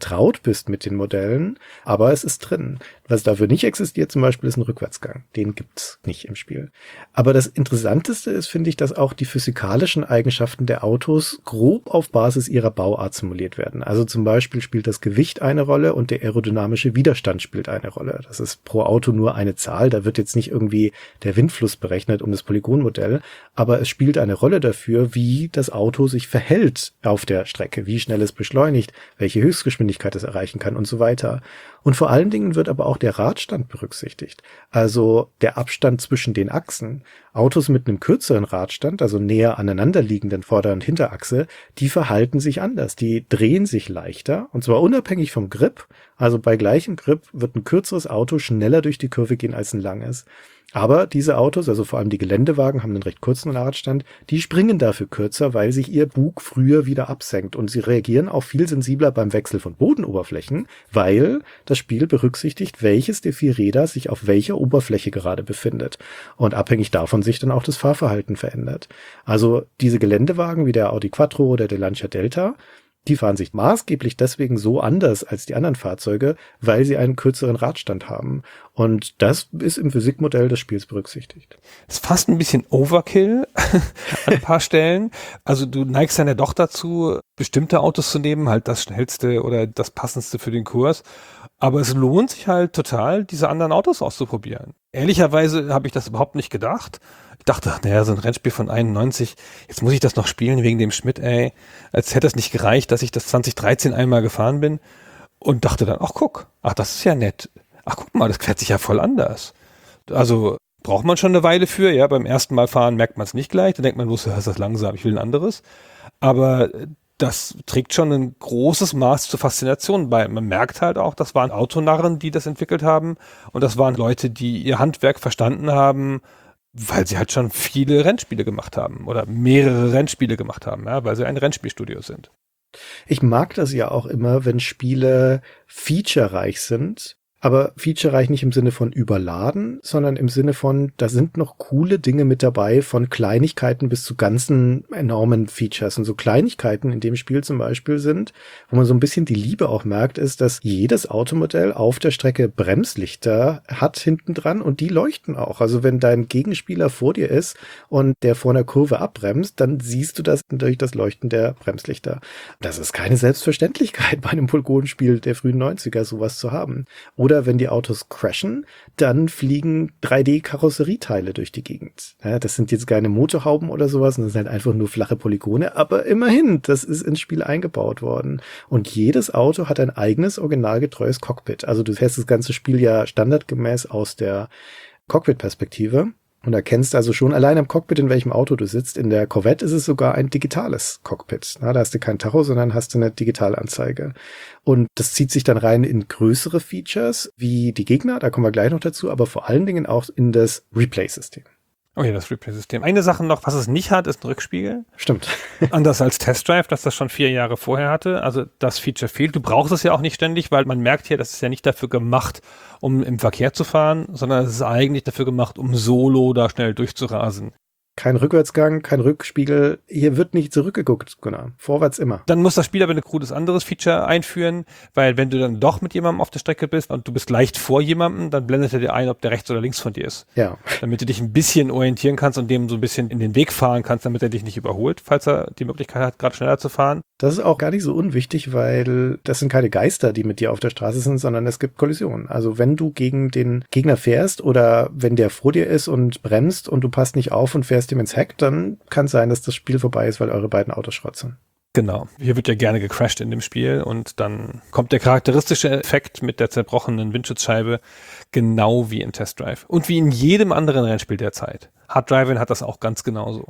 vertraut bist mit den Modellen, aber es ist drin. Was dafür nicht existiert zum Beispiel ist ein Rückwärtsgang. Den gibt's nicht im Spiel. Aber das Interessanteste ist, finde ich, dass auch die physikalischen Eigenschaften der Autos grob auf Basis ihrer Bauart simuliert werden. Also zum Beispiel spielt das Gewicht eine Rolle und der aerodynamische Widerstand spielt eine Rolle. Das ist pro Auto nur eine Zahl. Da wird jetzt nicht irgendwie der Windfluss berechnet um das Polygonmodell, aber es spielt eine Rolle dafür, wie das Auto sich verhält auf der Strecke, wie schnell es beschleunigt, welche Höchstgeschwindigkeit es erreichen kann und so weiter. Und vor allen Dingen wird aber auch der Radstand berücksichtigt. Also der Abstand zwischen den Achsen. Autos mit einem kürzeren Radstand, also näher aneinander liegenden Vorder- und Hinterachse, die verhalten sich anders. Die drehen sich leichter und zwar unabhängig vom Grip. Also bei gleichem Grip wird ein kürzeres Auto schneller durch die Kurve gehen als ein langes. Aber diese Autos, also vor allem die Geländewagen, haben einen recht kurzen Radstand. Die springen dafür kürzer, weil sich ihr Bug früher wieder absenkt. Und sie reagieren auch viel sensibler beim Wechsel von Bodenoberflächen, weil das Spiel berücksichtigt, welches der 4 Räder sich auf welcher Oberfläche gerade befindet. Und abhängig davon sich dann auch das Fahrverhalten verändert. Also diese Geländewagen wie der Audi Quattro oder der Lancia Delta, die fahren sich maßgeblich deswegen so anders als die anderen Fahrzeuge, weil sie einen kürzeren Radstand haben. Und das ist im Physikmodell des Spiels berücksichtigt. Das ist fast ein bisschen Overkill an ein paar Stellen. Also du neigst dann ja doch dazu, bestimmte Autos zu nehmen, halt das schnellste oder das passendste für den Kurs. Aber es lohnt sich halt total, diese anderen Autos auszuprobieren. Ehrlicherweise habe ich das überhaupt nicht gedacht. Ich dachte, naja, so ein Rennspiel von 91, jetzt muss ich das noch spielen wegen dem Schmidt, ey. Als hätte es nicht gereicht, dass ich das 2013 einmal gefahren bin. Und dachte dann, ach, das ist ja nett. Ach, guck mal, das fährt sich ja voll anders. Also braucht man schon eine Weile für, ja. Beim ersten Mal fahren merkt man es nicht gleich. Dann denkt man, ist das langsam, ich will ein anderes. Aber das trägt schon ein großes Maß zur Faszination bei. Man merkt halt auch, das waren Autonarren, die das entwickelt haben. Und das waren Leute, die ihr Handwerk verstanden haben, weil sie halt schon viele Rennspiele gemacht haben oder mehrere Rennspiele gemacht haben, ja, weil sie ein Rennspielstudio sind. Ich mag das ja auch immer, wenn Spiele featurereich sind. Aber featurereich nicht im Sinne von überladen, sondern im Sinne von, da sind noch coole Dinge mit dabei, von Kleinigkeiten bis zu ganzen enormen Features. Und so Kleinigkeiten in dem Spiel zum Beispiel sind, wo man so ein bisschen die Liebe auch merkt, ist, dass jedes Automodell auf der Strecke Bremslichter hat hinten dran und die leuchten auch. Also wenn dein Gegenspieler vor dir ist und der vor einer Kurve abbremst, dann siehst du das durch das Leuchten der Bremslichter. Das ist keine Selbstverständlichkeit bei einem Polygonspiel der frühen 90er, sowas zu haben. Oder wenn die Autos crashen, dann fliegen 3D-Karosserieteile durch die Gegend. Ja, das sind jetzt keine Motorhauben oder sowas, das sind halt einfach nur flache Polygone, aber immerhin, das ist ins Spiel eingebaut worden. Und jedes Auto hat ein eigenes, originalgetreues Cockpit. Also du fährst das ganze Spiel ja standardgemäß aus der Cockpit-Perspektive. Und erkennst also schon allein am Cockpit, in welchem Auto du sitzt. In der Corvette ist es sogar ein digitales Cockpit. Na, da hast du kein Tacho, sondern hast du eine Digitalanzeige. Und das zieht sich dann rein in größere Features, wie die Gegner, da kommen wir gleich noch dazu, aber vor allen Dingen auch in das Replay-System. Oh ja, das Replay-System. Eine Sache noch, was es nicht hat, ist ein Rückspiegel. Stimmt. Anders als Test Drive, das schon 4 Jahre vorher hatte. Also das Feature fehlt. Du brauchst es ja auch nicht ständig, weil man merkt hier, das ist ja nicht dafür gemacht, um im Verkehr zu fahren, sondern es ist eigentlich dafür gemacht, um solo da schnell durchzurasen. Kein Rückwärtsgang, kein Rückspiegel. Hier wird nicht zurückgeguckt, Gunnar. Vorwärts immer. Dann muss das Spiel aber ein cooles anderes Feature einführen, weil wenn du dann doch mit jemandem auf der Strecke bist und du bist leicht vor jemandem, dann blendet er dir ein, ob der rechts oder links von dir ist. Ja. Damit du dich ein bisschen orientieren kannst und dem so ein bisschen in den Weg fahren kannst, damit er dich nicht überholt, falls er die Möglichkeit hat, gerade schneller zu fahren. Das ist auch gar nicht so unwichtig, weil das sind keine Geister, die mit dir auf der Straße sind, sondern es gibt Kollisionen. Also wenn du gegen den Gegner fährst oder wenn der vor dir ist und bremst und du passt nicht auf und fährst ihm ins Heck, dann kann es sein, dass das Spiel vorbei ist, weil eure beiden Autos Schrott sind. Genau. Hier wird ja gerne gecrashed in dem Spiel und dann kommt der charakteristische Effekt mit der zerbrochenen Windschutzscheibe genau wie in Test Drive und wie in jedem anderen Rennspiel der Zeit. Hard Driving hat das auch ganz genauso.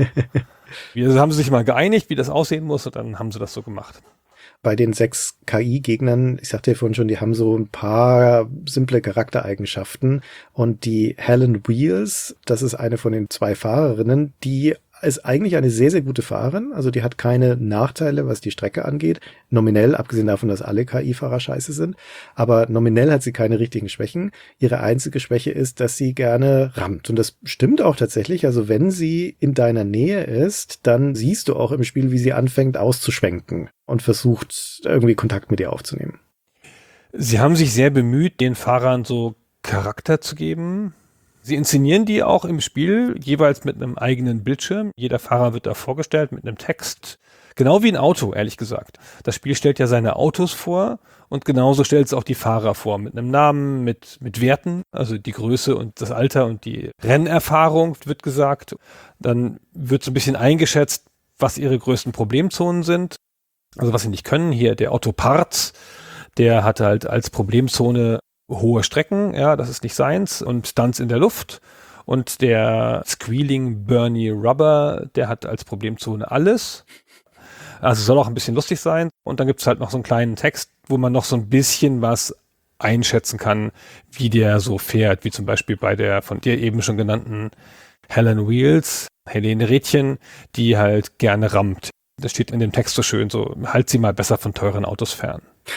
Wir haben sich mal geeinigt, wie das aussehen muss und dann haben sie das so gemacht. Bei den 6 KI-Gegnern, ich sagte ja vorhin schon, die haben so ein paar simple Charaktereigenschaften und die Helen Wheels, das ist eine von den 2 Fahrerinnen, die ist eigentlich eine sehr, sehr gute Fahrerin. Also die hat keine Nachteile, was die Strecke angeht. Nominell, abgesehen davon, dass alle KI-Fahrer scheiße sind. Aber nominell hat sie keine richtigen Schwächen. Ihre einzige Schwäche ist, dass sie gerne rammt. Und das stimmt auch tatsächlich. Also wenn sie in deiner Nähe ist, dann siehst du auch im Spiel, wie sie anfängt auszuschwenken und versucht, irgendwie Kontakt mit dir aufzunehmen. Sie haben sich sehr bemüht, den Fahrern so Charakter zu geben. Sie inszenieren die auch im Spiel, jeweils mit einem eigenen Bildschirm. Jeder Fahrer wird da vorgestellt mit einem Text. Genau wie ein Auto, ehrlich gesagt. Das Spiel stellt ja seine Autos vor und genauso stellt es auch die Fahrer vor. Mit einem Namen, mit Werten, also die Größe und das Alter und die Rennerfahrung wird gesagt. Dann wird so ein bisschen eingeschätzt, was ihre größten Problemzonen sind. Also was sie nicht können. Hier der Otto Parz, der hatte halt als Problemzone hohe Strecken, ja, das ist nicht seins, und Stunts in der Luft. Und der Squealing Bernie Rubber, der hat als Problemzone alles. Also soll auch ein bisschen lustig sein. Und dann gibt es halt noch so einen kleinen Text, wo man noch so ein bisschen was einschätzen kann, wie der so fährt, wie zum Beispiel bei der von dir eben schon genannten Helen Wheels, Helene Rädchen, die halt gerne rammt. Das steht in dem Text so schön, so, halt sie mal besser von teuren Autos fern.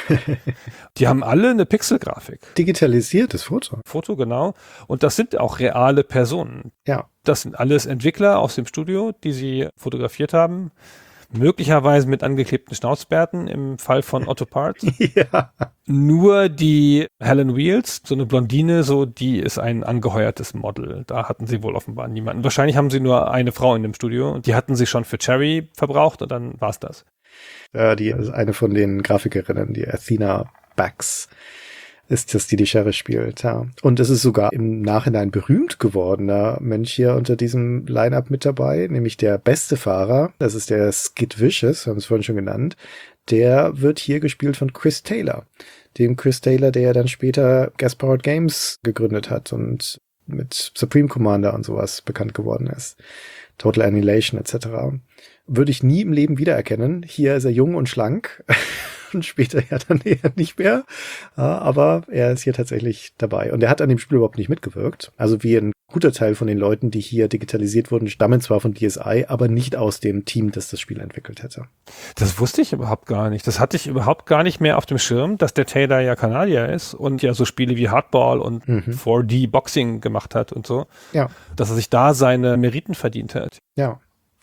Die haben alle eine Pixelgrafik. Digitalisiertes Foto. Foto, genau. Und das sind auch reale Personen. Ja. Das sind alles Entwickler aus dem Studio, die sie fotografiert haben. Möglicherweise mit angeklebten Schnauzbärten im Fall von Otto Parts. Ja. Nur die Helen Wheels, so eine Blondine, so, die ist ein angeheuertes Model. Da hatten sie wohl offenbar niemanden. Wahrscheinlich haben sie nur eine Frau in dem Studio und die hatten sie schon für Cherry verbraucht und dann war's das. Ja, die ist eine von den Grafikerinnen, die Athena Bax ist das, die Sherry spielt, ja. Und es ist sogar im Nachhinein berühmt gewordener Mensch hier unter diesem Line-Up mit dabei, nämlich der beste Fahrer, das ist der Skid Vicious, haben wir es vorhin schon genannt, der wird hier gespielt von Chris Taylor. Dem Chris Taylor, der ja dann später Gas-Powered Games gegründet hat und mit Supreme Commander und sowas bekannt geworden ist. Total Annihilation etc. Würde ich nie im Leben wiedererkennen. Hier ist er jung und schlank und später ja dann eher nicht mehr. Ja, aber er ist hier tatsächlich dabei. Und er hat an dem Spiel überhaupt nicht mitgewirkt. Also wie ein guter Teil von den Leuten, die hier digitalisiert wurden, stammen zwar von DSi, aber nicht aus dem Team, das das Spiel entwickelt hätte. Das wusste ich überhaupt gar nicht. Das hatte ich überhaupt gar nicht mehr auf dem Schirm, dass der Taylor ja Kanadier ist und ja so Spiele wie Hardball und 4D Boxing gemacht hat und so. Ja. Dass er sich da seine Meriten verdient hat. Ja.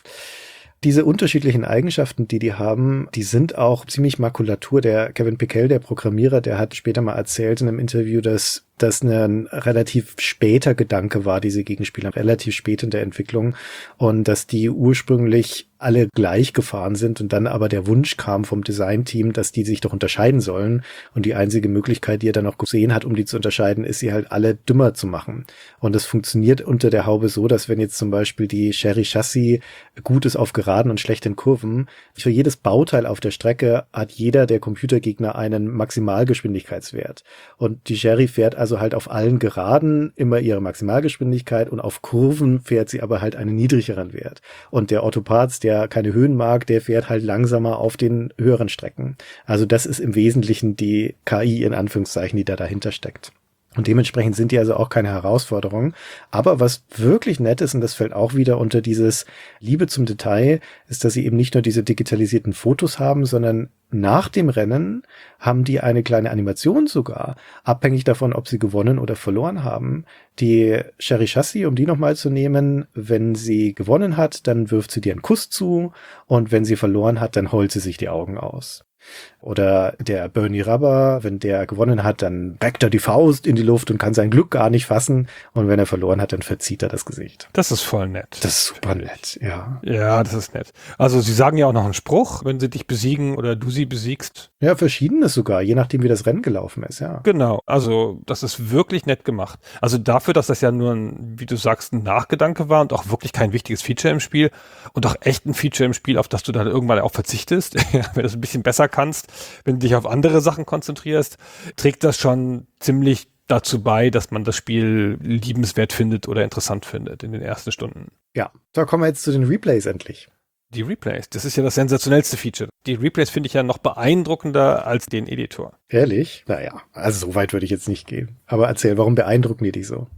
Diese unterschiedlichen Eigenschaften, die haben, die sind auch ziemlich Makulatur. Der Kevin Pickel, der Programmierer, der hat später mal erzählt in einem Interview, dass das ein relativ später Gedanke war, diese Gegenspieler, relativ spät in der Entwicklung und dass die ursprünglich alle gleich gefahren sind und dann aber der Wunsch kam vom Designteam, dass die sich doch unterscheiden sollen und die einzige Möglichkeit, die er dann auch gesehen hat, um die zu unterscheiden, ist, sie halt alle dümmer zu machen. Und das funktioniert unter der Haube so, dass wenn jetzt zum Beispiel die Sherry Chassis gut ist auf Geraden und schlecht in Kurven, für jedes Bauteil auf der Strecke hat jeder der Computergegner einen Maximalgeschwindigkeitswert. Und die Sherry fährt also halt auf allen Geraden immer ihre Maximalgeschwindigkeit und auf Kurven fährt sie aber halt einen niedrigeren Wert. Und der Otto Parts, der keine Höhen mag, der fährt halt langsamer auf den höheren Strecken. Also das ist im Wesentlichen die KI in Anführungszeichen, die da dahinter steckt. Und dementsprechend sind die also auch keine Herausforderung. Aber was wirklich nett ist, und das fällt auch wieder unter dieses Liebe zum Detail, ist, dass sie eben nicht nur diese digitalisierten Fotos haben, sondern nach dem Rennen haben die eine kleine Animation sogar, abhängig davon, ob sie gewonnen oder verloren haben. Die Sherry Chassis, um die nochmal zu nehmen, wenn sie gewonnen hat, dann wirft sie dir einen Kuss zu und wenn sie verloren hat, dann heult sie sich die Augen aus. Oder der Bernie Rubber, wenn der gewonnen hat, dann reckt er die Faust in die Luft und kann sein Glück gar nicht fassen. Und wenn er verloren hat, dann verzieht er das Gesicht. Das ist voll nett. Das ist super nett, ja. Ja, das ist nett. Also sie sagen ja auch noch einen Spruch, wenn sie dich besiegen oder du sie besiegst. Ja, verschiedenes sogar, je nachdem, wie das Rennen gelaufen ist, ja. Genau, also das ist wirklich nett gemacht. Also dafür, dass das ja nur ein, wie du sagst, ein Nachgedanke war und auch wirklich kein wichtiges Feature im Spiel und auch echt ein Feature im Spiel, auf das du dann irgendwann auch verzichtest, wenn du es ein bisschen besser kannst, wenn du dich auf andere Sachen konzentrierst, trägt das schon ziemlich dazu bei, dass man das Spiel liebenswert findet oder interessant findet in den ersten Stunden. Ja, da kommen wir jetzt zu den Replays endlich. Die Replays, das ist ja das sensationellste Feature. Die Replays finde ich ja noch beeindruckender als den Editor. Ehrlich? Naja, also so weit würde ich jetzt nicht gehen. Aber erzähl, warum beeindrucken die dich so?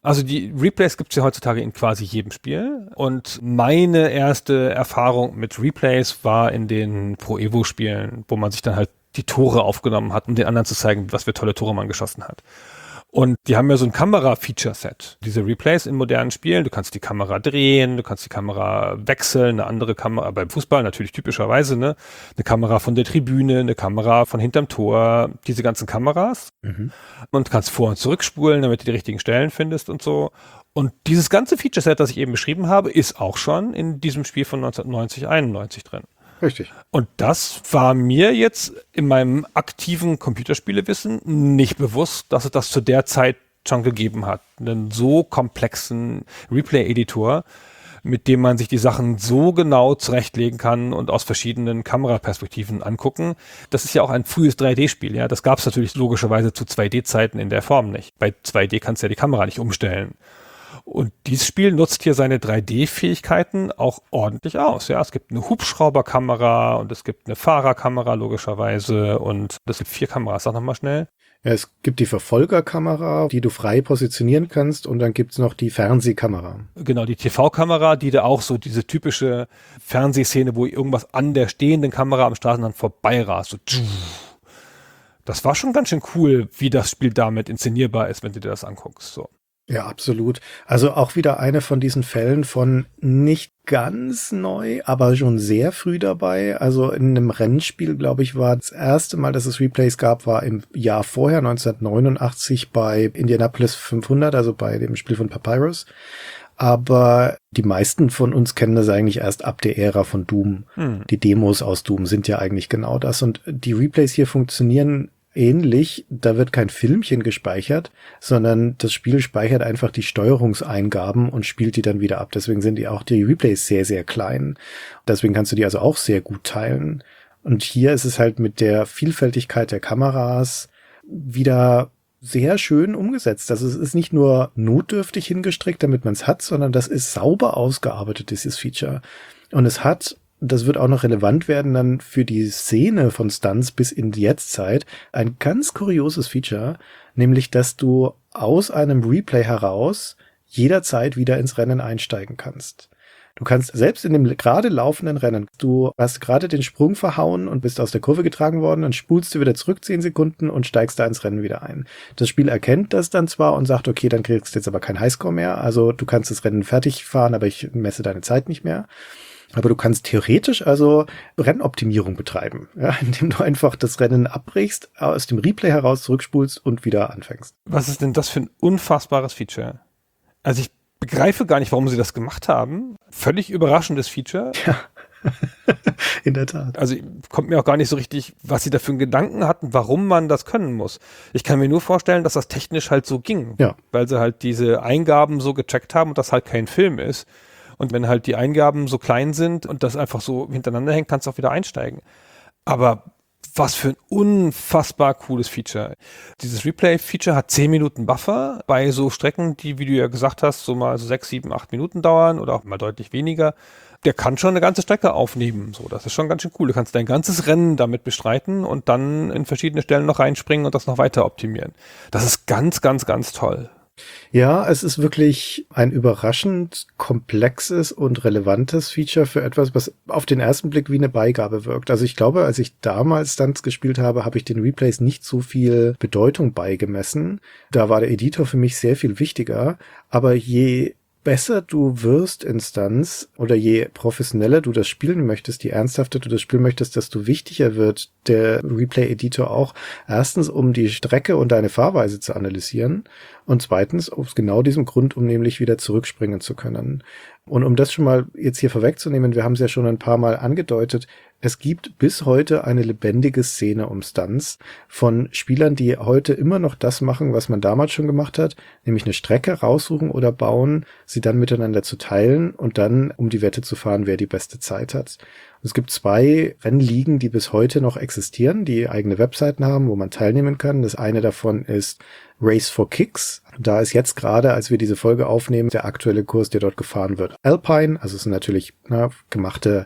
Also die Replays gibt es ja heutzutage in quasi jedem Spiel. Und meine erste Erfahrung mit Replays war in den Pro Evo Spielen, wo man sich dann halt die Tore aufgenommen hat, um den anderen zu zeigen, was für tolle Tore man geschossen hat. Und die haben ja so ein Kamera-Feature-Set. Diese Replays in modernen Spielen, du kannst die Kamera drehen, du kannst die Kamera wechseln, eine andere Kamera, beim Fußball natürlich typischerweise, ne? Eine Kamera von der Tribüne, eine Kamera von hinterm Tor, diese ganzen Kameras. Und kannst vor- und zurückspulen, damit du die richtigen Stellen findest und so. Und dieses ganze Feature-Set, das ich eben beschrieben habe, ist auch schon in diesem Spiel von 1990, 91 drin. Richtig. Und das war mir jetzt in meinem aktiven Computerspielewissen nicht bewusst, dass es das zu der Zeit schon gegeben hat. Einen so komplexen Replay-Editor, mit dem man sich die Sachen so genau zurechtlegen kann und aus verschiedenen Kameraperspektiven angucken. Das ist ja auch ein frühes 3D-Spiel. Ja? Das gab es natürlich logischerweise zu 2D-Zeiten in der Form nicht. Bei 2D kannst du ja die Kamera nicht umstellen. Und dieses Spiel nutzt hier seine 3D-Fähigkeiten auch ordentlich aus. Ja, es gibt eine Hubschrauberkamera und es gibt eine Fahrerkamera logischerweise und es gibt 4 Kameras. Sag nochmal schnell. Ja, es gibt die Verfolgerkamera, die du frei positionieren kannst, und dann gibt's noch die Fernsehkamera. Genau, die TV-Kamera, die da auch so diese typische Fernsehszene, wo irgendwas an der stehenden Kamera am Straßenrand vorbeirast. So, das war schon ganz schön cool, wie das Spiel damit inszenierbar ist, wenn du dir das anguckst. So. Ja, absolut. Also auch wieder eine von diesen Fällen von nicht ganz neu, aber schon sehr früh dabei. Also in einem Rennspiel, glaube ich, war das erste Mal, dass es Replays gab, war im Jahr vorher, 1989, bei Indianapolis 500, also bei dem Spiel von Papyrus. Aber die meisten von uns kennen das eigentlich erst ab der Ära von Doom. Die Demos aus Doom sind ja eigentlich genau das. Und die Replays hier funktionieren ähnlich. Da wird kein Filmchen gespeichert, sondern das Spiel speichert einfach die Steuerungseingaben und spielt die dann wieder ab. Deswegen sind die Replays sehr, sehr klein. Deswegen kannst du die also auch sehr gut teilen. Und hier ist es halt mit der Vielfältigkeit der Kameras wieder sehr schön umgesetzt. Also es ist nicht nur notdürftig hingestrickt, damit man es hat, sondern das ist sauber ausgearbeitet, dieses Feature. Und es hat, das wird auch noch relevant werden dann für die Szene von Stunts bis in die Jetztzeit, ein ganz kurioses Feature, nämlich, dass du aus einem Replay heraus jederzeit wieder ins Rennen einsteigen kannst. Du kannst selbst in dem gerade laufenden Rennen, du hast gerade den Sprung verhauen und bist aus der Kurve getragen worden, dann spulst du wieder zurück 10 Sekunden und steigst da ins Rennen wieder ein. Das Spiel erkennt das dann zwar und sagt, okay, dann kriegst du jetzt aber kein Highscore mehr, also du kannst das Rennen fertig fahren, aber ich messe deine Zeit nicht mehr. Aber du kannst theoretisch also Rennoptimierung betreiben, ja, indem du einfach das Rennen abbrichst, aus dem Replay heraus zurückspulst und wieder anfängst. Was ist denn das für ein unfassbares Feature? Also ich begreife gar nicht, warum sie das gemacht haben. Völlig überraschendes Feature. Ja, in der Tat. Also kommt mir auch gar nicht so richtig, was sie da für einen Gedanken hatten, warum man das können muss. Ich kann mir nur vorstellen, dass das technisch halt so ging. Ja. Weil sie halt diese Eingaben so gecheckt haben und das halt kein Film ist. Und wenn halt die Eingaben so klein sind und das einfach so hintereinander hängt, kannst du auch wieder einsteigen. Aber was für ein unfassbar cooles Feature. Dieses Replay-Feature hat 10 Minuten Buffer bei so Strecken, die, wie du ja gesagt hast, so mal so 6, 7, 8 Minuten dauern oder auch mal deutlich weniger. Der kann schon eine ganze Strecke aufnehmen. So, das ist schon ganz schön cool. Du kannst dein ganzes Rennen damit bestreiten und dann in verschiedene Stellen noch reinspringen und das noch weiter optimieren. Das ist ganz, ganz, ganz toll. Ja, es ist wirklich ein überraschend komplexes und relevantes Feature für etwas, was auf den ersten Blick wie eine Beigabe wirkt. Also ich glaube, als ich damals Stunts gespielt habe, habe ich den Replays nicht so viel Bedeutung beigemessen. Da war der Editor für mich sehr viel wichtiger. Aber je besser du wirst in Stunts oder je professioneller du das spielen möchtest, je ernsthafter du das spielen möchtest, desto wichtiger wird der Replay-Editor auch. Erstens, um die Strecke und deine Fahrweise zu analysieren und zweitens, aus genau diesem Grund, um nämlich wieder zurückspringen zu können. Und um das schon mal jetzt hier vorwegzunehmen, wir haben es ja schon ein paar Mal angedeutet, es gibt bis heute eine lebendige Szene um Stunts von Spielern, die heute immer noch das machen, was man damals schon gemacht hat, nämlich eine Strecke raussuchen oder bauen, sie dann miteinander zu teilen und dann um die Wette zu fahren, wer die beste Zeit hat. Und es gibt 2 Rennligen, die bis heute noch existieren, die eigene Webseiten haben, wo man teilnehmen kann. Das eine davon ist Race for Kicks. Da ist jetzt gerade, als wir diese Folge aufnehmen, der aktuelle Kurs, der dort gefahren wird, Alpine. Also es sind natürlich gemachte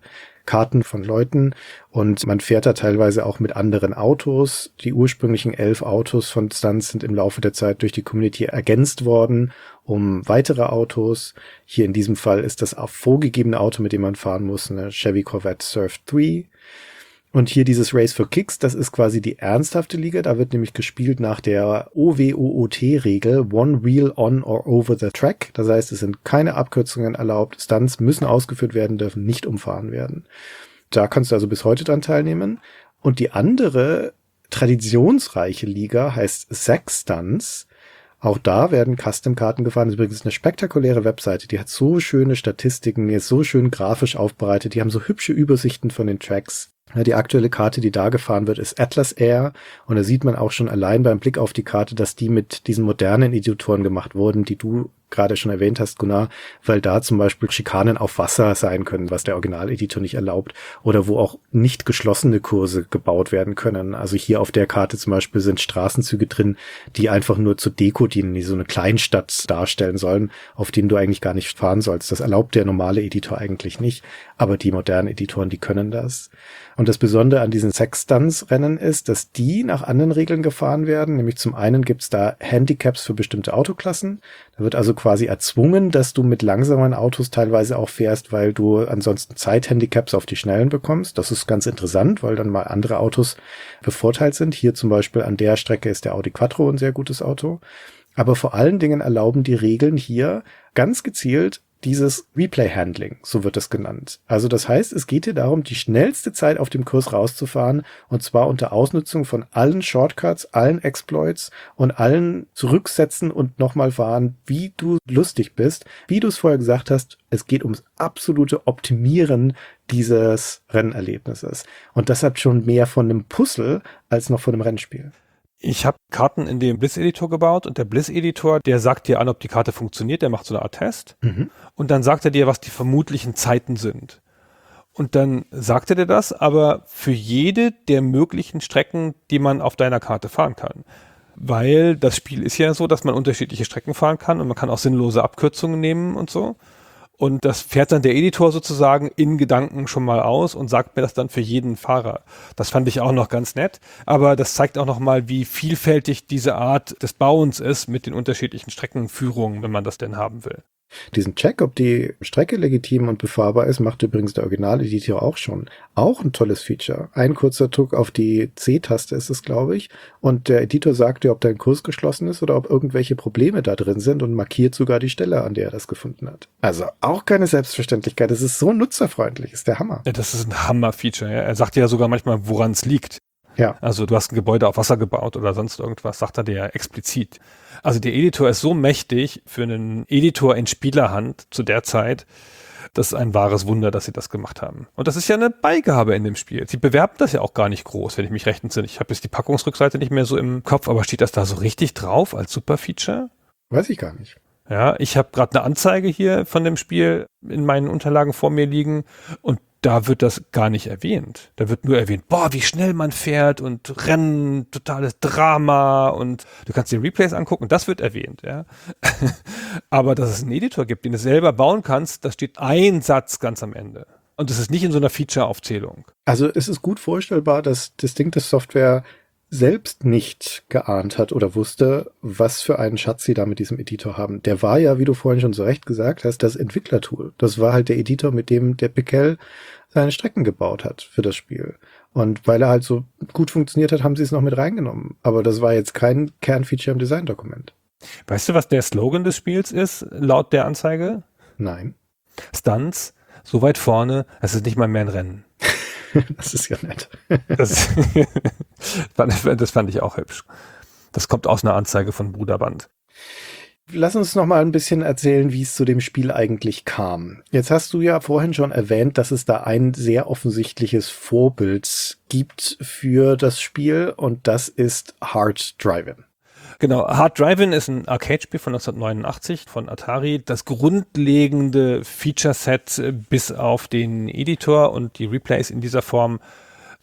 Karten von Leuten und man fährt da teilweise auch mit anderen Autos. Die ursprünglichen 11 Autos von Stunts sind im Laufe der Zeit durch die Community ergänzt worden um weitere Autos. Hier in diesem Fall ist das auch vorgegebene Auto, mit dem man fahren muss, eine Chevy Corvette Surf 3. Und hier dieses Race for Kicks, das ist quasi die ernsthafte Liga. Da wird nämlich gespielt nach der OWOOT-Regel, One Wheel on or over the track. Das heißt, es sind keine Abkürzungen erlaubt. Stunts müssen ausgeführt werden, dürfen nicht umfahren werden. Da kannst du also bis heute dran teilnehmen. Und die andere traditionsreiche Liga heißt Zack Stunts. Auch da werden Custom-Karten gefahren. Das ist übrigens eine spektakuläre Webseite. Die hat so schöne Statistiken, die ist so schön grafisch aufbereitet. Die haben so hübsche Übersichten von den Tracks. Ja, die aktuelle Karte, die da gefahren wird, ist Atlas Air. Und da sieht man auch schon allein beim Blick auf die Karte, dass die mit diesen modernen Editoren gemacht wurden, die du gerade schon erwähnt hast, Gunnar, weil da zum Beispiel Schikanen auf Wasser sein können, was der Originaleditor nicht erlaubt, oder wo auch nicht geschlossene Kurse gebaut werden können. Also hier auf der Karte zum Beispiel sind Straßenzüge drin, die einfach nur zur Deko dienen, die so eine Kleinstadt darstellen sollen, auf denen du eigentlich gar nicht fahren sollst. Das erlaubt der normale Editor eigentlich nicht, aber die modernen Editoren, die können das. Und das Besondere an diesen Sexstunts-Rennen ist, dass die nach anderen Regeln gefahren werden. Nämlich zum einen gibt's da Handicaps für bestimmte Autoklassen. Da wird also quasi erzwungen, dass du mit langsamen Autos teilweise auch fährst, weil du ansonsten Zeithandicaps auf die Schnellen bekommst. Das ist ganz interessant, weil dann mal andere Autos bevorteilt sind. Hier zum Beispiel an der Strecke ist der Audi Quattro ein sehr gutes Auto. Aber vor allen Dingen erlauben die Regeln hier ganz gezielt dieses Replay-Handling, so wird das genannt. Also das heißt, es geht hier darum, die schnellste Zeit auf dem Kurs rauszufahren, und zwar unter Ausnutzung von allen Shortcuts, allen Exploits und allen Zurücksetzen und nochmal fahren, wie du lustig bist. Wie du es vorher gesagt hast, es geht ums absolute Optimieren dieses Rennerlebnisses. Und das hat schon mehr von einem Puzzle als noch von einem Rennspiel. Ich habe Karten in dem Bliss-Editor gebaut und der Bliss-Editor, der sagt dir an, ob die Karte funktioniert, der macht so eine Art Test und dann sagt er dir, was die vermutlichen Zeiten sind. Und dann sagt er dir das, aber für jede der möglichen Strecken, die man auf deiner Karte fahren kann. Weil das Spiel ist ja so, dass man unterschiedliche Strecken fahren kann und man kann auch sinnlose Abkürzungen nehmen und so. Und das fährt dann der Editor sozusagen in Gedanken schon mal aus und sagt mir das dann für jeden Fahrer. Das fand ich auch noch ganz nett. Aber das zeigt auch noch mal, wie vielfältig diese Art des Bauens ist mit den unterschiedlichen Streckenführungen, wenn man das denn haben will. Diesen Check, ob die Strecke legitim und befahrbar ist, macht übrigens der Originaleditor auch schon. Auch ein tolles Feature. Ein kurzer Druck auf die C-Taste ist es, glaube ich. Und der Editor sagt dir, ob dein Kurs geschlossen ist oder ob irgendwelche Probleme da drin sind und markiert sogar die Stelle, an der er das gefunden hat. Also auch keine Selbstverständlichkeit. Das ist so nutzerfreundlich. Ist der Hammer. Ja, das ist ein Hammer-Feature. Ja. Er sagt ja sogar manchmal, woran es liegt. Ja. Also du hast ein Gebäude auf Wasser gebaut oder sonst irgendwas, sagt er dir ja explizit. Also der Editor ist so mächtig für einen Editor in Spielerhand zu der Zeit, das ist ein wahres Wunder, dass sie das gemacht haben. Und das ist ja eine Beigabe in dem Spiel. Sie bewerben das ja auch gar nicht groß, wenn ich mich recht entsinne. Ich habe jetzt die Packungsrückseite nicht mehr so im Kopf, aber steht das da so richtig drauf als Superfeature? Weiß ich gar nicht. Ja, ich habe gerade eine Anzeige hier von dem Spiel in meinen Unterlagen vor mir liegen und da wird das gar nicht erwähnt. Da wird nur erwähnt, boah, wie schnell man fährt und Rennen, totales Drama und du kannst dir Replays angucken, das wird erwähnt, ja. Aber dass es einen Editor gibt, den du selber bauen kannst, da steht ein Satz ganz am Ende. Und das ist nicht in so einer Feature-Aufzählung. Also es ist gut vorstellbar, dass Distinctive Software selbst nicht geahnt hat oder wusste, was für einen Schatz sie da mit diesem Editor haben. Der war ja, wie du vorhin schon so recht gesagt hast, das Entwicklertool. Das war halt der Editor, mit dem der Pickel seine Strecken gebaut hat für das Spiel. Und weil er halt so gut funktioniert hat, haben sie es noch mit reingenommen. Aber das war jetzt kein Kernfeature im Designdokument. Weißt du, was der Slogan des Spiels ist, laut der Anzeige? Nein. Stunts, so weit vorne, es ist nicht mal mehr ein Rennen. Das ist ja nett. Das fand ich auch hübsch. Das kommt aus einer Anzeige von Bruderband. Lass uns noch mal ein bisschen erzählen, wie es zu dem Spiel eigentlich kam. Jetzt hast du ja vorhin schon erwähnt, dass es da ein sehr offensichtliches Vorbild gibt für das Spiel und das ist Hard Driving. Genau, Hard Driving ist ein Arcade-Spiel von 1989 von Atari. Das grundlegende Feature-Set bis auf den Editor und die Replays in dieser Form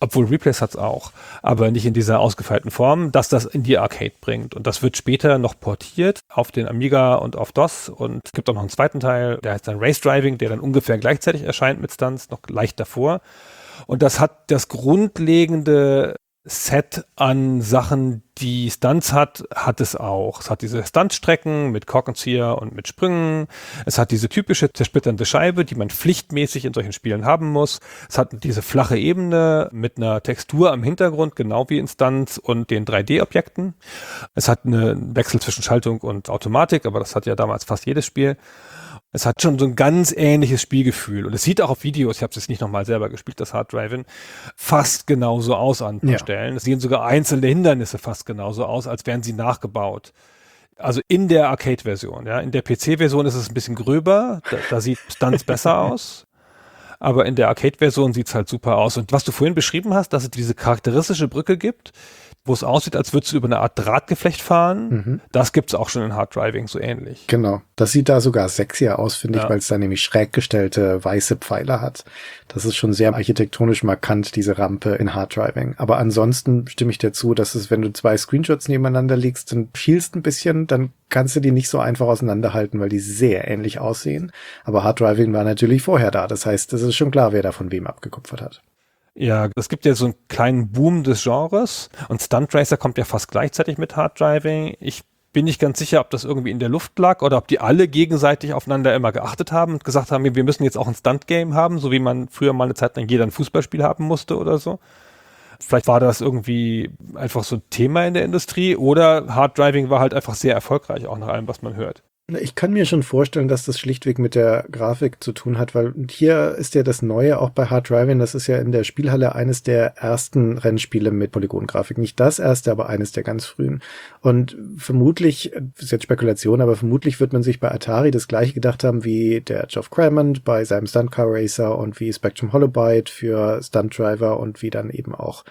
obwohl Replays hat's auch, aber nicht in dieser ausgefeilten Form, dass das in die Arcade bringt. Und das wird später noch portiert auf den Amiga und auf DOS und es gibt auch noch einen zweiten Teil, der heißt dann Race Driving, der dann ungefähr gleichzeitig erscheint mit Stunts, noch leicht davor. Und das hat das grundlegende Set an Sachen, die Stunts hat es auch. Es hat diese Stuntstrecken mit Korkenzieher und mit Sprüngen. Es hat diese typische zersplitternde Scheibe, die man pflichtmäßig in solchen Spielen haben muss. Es hat diese flache Ebene mit einer Textur am Hintergrund, genau wie in Stunts und den 3D-Objekten. Es hat einen Wechsel zwischen Schaltung und Automatik, aber das hat ja damals fast jedes Spiel. Es hat schon so ein ganz ähnliches Spielgefühl. Und es sieht auch auf Videos, ich habe es jetzt nicht nochmal selber gespielt, das Hard Driving, fast genauso aus an ein paar Stellen. Es sehen sogar einzelne Hindernisse fast genauso aus, als wären sie nachgebaut. Also in der Arcade-Version. Ja. In der PC-Version ist es ein bisschen gröber, da sieht Stunts besser aus. Aber in der Arcade-Version sieht es halt super aus. Und was du vorhin beschrieben hast, dass es diese charakteristische Brücke gibt, wo es aussieht, als würdest du über eine Art Drahtgeflecht fahren. Das gibt's auch schon in Hard Driving, so ähnlich. Genau. Das sieht da sogar sexier aus, finde ich, weil es da nämlich schräg gestellte weiße Pfeiler hat. Das ist schon sehr architektonisch markant, diese Rampe in Hard Driving. Aber ansonsten stimme ich dir zu, dass es, wenn du 2 Screenshots nebeneinander legst und schielst ein bisschen, dann kannst du die nicht so einfach auseinanderhalten, weil die sehr ähnlich aussehen. Aber Hard Driving war natürlich vorher da. Das heißt, es ist schon klar, wer da von wem abgekupfert hat. Ja, es gibt ja so einen kleinen Boom des Genres und Stunt Racer kommt ja fast gleichzeitig mit Hard Driving. Ich bin nicht ganz sicher, ob das irgendwie in der Luft lag oder ob die alle gegenseitig aufeinander immer geachtet haben und gesagt haben, wir müssen jetzt auch ein Stunt-Game haben, so wie man früher mal eine Zeit lang jeder ein Fußballspiel haben musste oder so. Vielleicht war das irgendwie einfach so ein Thema in der Industrie oder Hard Driving war halt einfach sehr erfolgreich, auch nach allem, was man hört. Ich kann mir schon vorstellen, dass das schlichtweg mit der Grafik zu tun hat, weil hier ist ja das Neue, auch bei Hard Driving, das ist ja in der Spielhalle eines der ersten Rennspiele mit Polygongrafik. Nicht das erste, aber eines der ganz frühen. Und vermutlich, ist jetzt Spekulation, aber vermutlich wird man sich bei Atari das gleiche gedacht haben wie der Geoff Crammond bei seinem Stunt Car Racer und wie Spectrum Holobyte für Stunt Driver und wie dann eben auch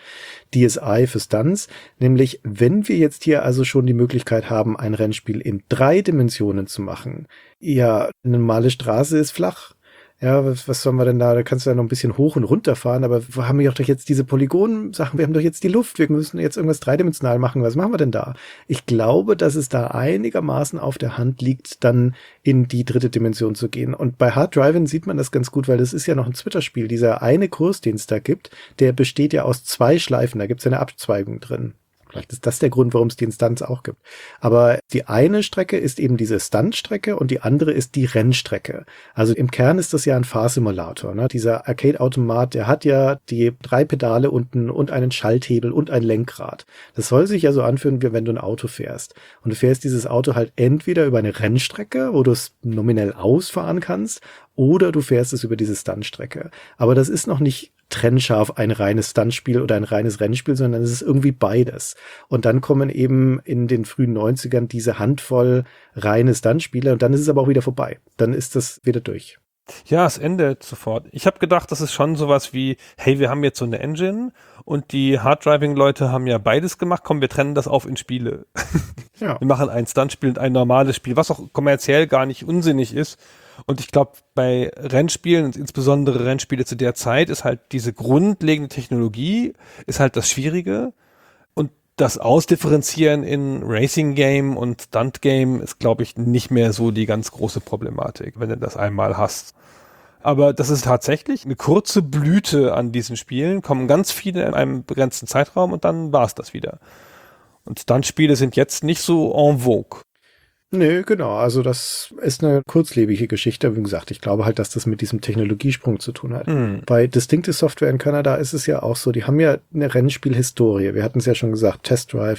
DSi für Stunts. Nämlich, wenn wir jetzt hier also schon die Möglichkeit haben, ein Rennspiel in 3 Dimensionen zu machen. Ja, eine normale Straße ist flach. Ja, was sollen wir denn da? Da kannst du ja noch ein bisschen hoch und runter fahren, aber wir haben doch jetzt diese Polygon-Sachen, wir haben doch jetzt die Luft, wir müssen jetzt irgendwas dreidimensional machen, was machen wir denn da? Ich glaube, dass es da einigermaßen auf der Hand liegt, dann in die 3. Dimension zu gehen. Und bei Hard Driving sieht man das ganz gut, weil das ist ja noch ein Twitter-Spiel. Dieser eine Kurs, den es da gibt, der besteht ja aus 2 Schleifen, da gibt es eine Abzweigung drin. Vielleicht ist das der Grund, warum es die Stunts auch gibt. Aber die eine Strecke ist eben diese Stuntstrecke und die andere ist die Rennstrecke. Also im Kern ist das ja ein Fahrsimulator. Ne? Dieser Arcade-Automat, der hat ja die 3 Pedale unten und einen Schalthebel und ein Lenkrad. Das soll sich ja so anfühlen, wie wenn du ein Auto fährst. Und du fährst dieses Auto halt entweder über eine Rennstrecke, wo du es nominell ausfahren kannst, oder du fährst es über diese Stuntstrecke. Aber das ist noch nicht trennscharf ein reines Stuntspiel oder ein reines Rennspiel, sondern es ist irgendwie beides. Und dann kommen eben in den frühen 90ern diese Handvoll reine Stuntspiele und dann ist es aber auch wieder vorbei. Dann ist das wieder durch. Ja, es endet sofort. Ich habe gedacht, das ist schon sowas wie, hey, wir haben jetzt so eine Engine und die Hard-Driving-Leute haben ja beides gemacht, komm, wir trennen das auf in Spiele. Ja. Wir machen ein Stuntspiel und ein normales Spiel, was auch kommerziell gar nicht unsinnig ist. Und ich glaube, bei Rennspielen und insbesondere Rennspiele zu der Zeit ist halt diese grundlegende Technologie ist halt das Schwierige und das Ausdifferenzieren in Racing Game und Stunt Game ist, glaube ich, nicht mehr so die ganz große Problematik, wenn du das einmal hast. Aber das ist tatsächlich eine kurze Blüte an diesen Spielen, kommen ganz viele in einem begrenzten Zeitraum und dann war es das wieder. Und Stuntspiele sind jetzt nicht so en vogue. Nee, genau. Also das ist eine kurzlebige Geschichte. Wie gesagt, ich glaube halt, dass das mit diesem Technologiesprung zu tun hat. Bei Distinctive Software in Kanada ist es ja auch so, die haben ja eine Rennspielhistorie. Wir hatten es ja schon gesagt, Test Drive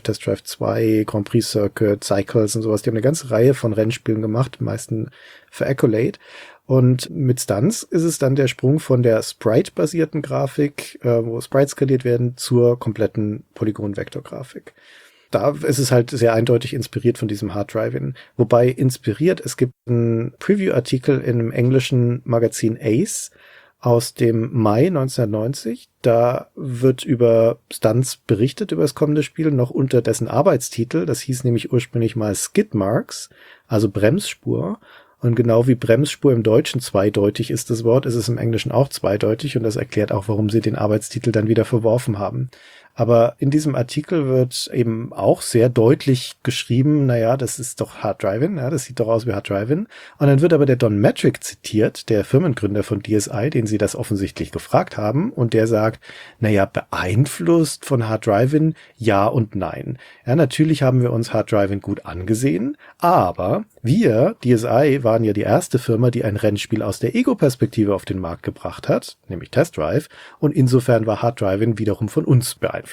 2, Grand Prix Circuit, Cycles und sowas. Die haben eine ganze Reihe von Rennspielen gemacht, die meisten für Accolade. Und mit Stunts ist es dann der Sprung von der Sprite-basierten Grafik, wo Sprites skaliert werden, zur kompletten Polygon-Vektor-Grafik. Da ist es halt sehr eindeutig inspiriert von diesem Hard Driving. Wobei inspiriert, es gibt einen Preview-Artikel im englischen Magazin Ace aus dem Mai 1990. Da wird über Stunts berichtet, über das kommende Spiel, noch unter dessen Arbeitstitel. Das hieß nämlich ursprünglich mal Skid Marks, also Bremsspur. Und genau wie Bremsspur im Deutschen zweideutig ist das Wort, ist es im Englischen auch zweideutig und das erklärt auch, warum sie den Arbeitstitel dann wieder verworfen haben. Aber in diesem Artikel wird eben auch sehr deutlich geschrieben, naja, das ist doch Hard Driving, ja, das sieht doch aus wie Hard Driving. Und dann wird aber der Don Metric zitiert, der Firmengründer von DSi, den sie das offensichtlich gefragt haben, und der sagt, naja, beeinflusst von Hard Driving, ja und nein. Ja, natürlich haben wir uns Hard Driving gut angesehen, aber wir, DSi, waren ja die erste Firma, die ein Rennspiel aus der Ego-Perspektive auf den Markt gebracht hat, nämlich Test Drive, und insofern war Hard Driving wiederum von uns beeinflusst.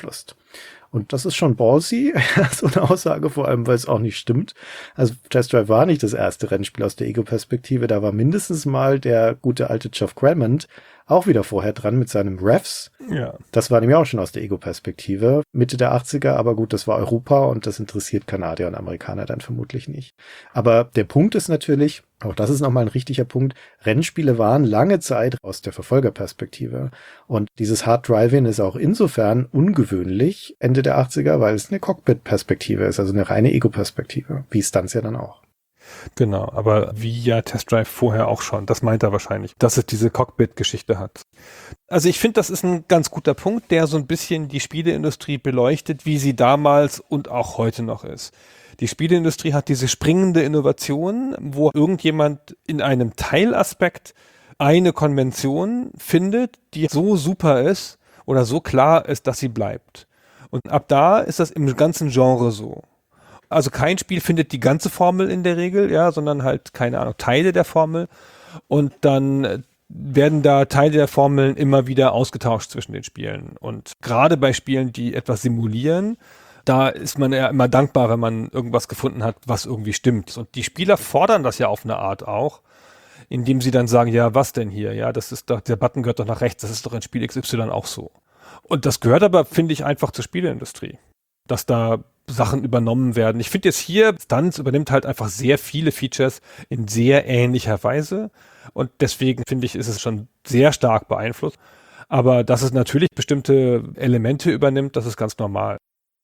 Und das ist schon ballsy, so eine Aussage, vor allem, weil es auch nicht stimmt. Also Test Drive war nicht das erste Rennspiel aus der Ego-Perspektive, da war mindestens mal der gute alte Geoff Crammond auch wieder vorher dran mit seinem Refs. Ja. Das war nämlich auch schon aus der Ego-Perspektive, Mitte der 80er, aber gut, das war Europa und das interessiert Kanadier und Amerikaner dann vermutlich nicht. Aber der Punkt ist natürlich, auch das ist nochmal ein richtiger Punkt, Rennspiele waren lange Zeit aus der Verfolgerperspektive. Und dieses Hard Driving ist auch insofern ungewöhnlich Ende der 80er, weil es eine Cockpit-Perspektive ist, also eine reine Ego-Perspektive, wie Stunts ja dann auch. Genau, aber wie ja Test Drive vorher auch schon, das meint er wahrscheinlich, dass es diese Cockpit-Geschichte hat. Also ich finde, das ist ein ganz guter Punkt, der so ein bisschen die Spieleindustrie beleuchtet, wie sie damals und auch heute noch ist. Die Spieleindustrie hat diese springende Innovation, wo irgendjemand in einem Teilaspekt eine Konvention findet, die so super ist oder so klar ist, dass sie bleibt. Und ab da ist das im ganzen Genre so. Also kein Spiel findet die ganze Formel in der Regel, ja, sondern halt, keine Ahnung, Teile der Formel. Und dann werden da Teile der Formeln immer wieder ausgetauscht zwischen den Spielen. Und gerade bei Spielen, die etwas simulieren, da ist man ja immer dankbar, wenn man irgendwas gefunden hat, was irgendwie stimmt. Und die Spieler fordern das ja auf eine Art auch, indem sie dann sagen, ja, was denn hier? Ja, das ist doch, der Button gehört doch nach rechts, das ist doch in Spiel XY auch so. Und das gehört aber, finde ich, einfach zur Spieleindustrie, dass da Sachen übernommen werden. Ich finde jetzt hier, Stunts übernimmt halt einfach sehr viele Features in sehr ähnlicher Weise und deswegen finde ich, ist es schon sehr stark beeinflusst. Aber dass es natürlich bestimmte Elemente übernimmt, das ist ganz normal.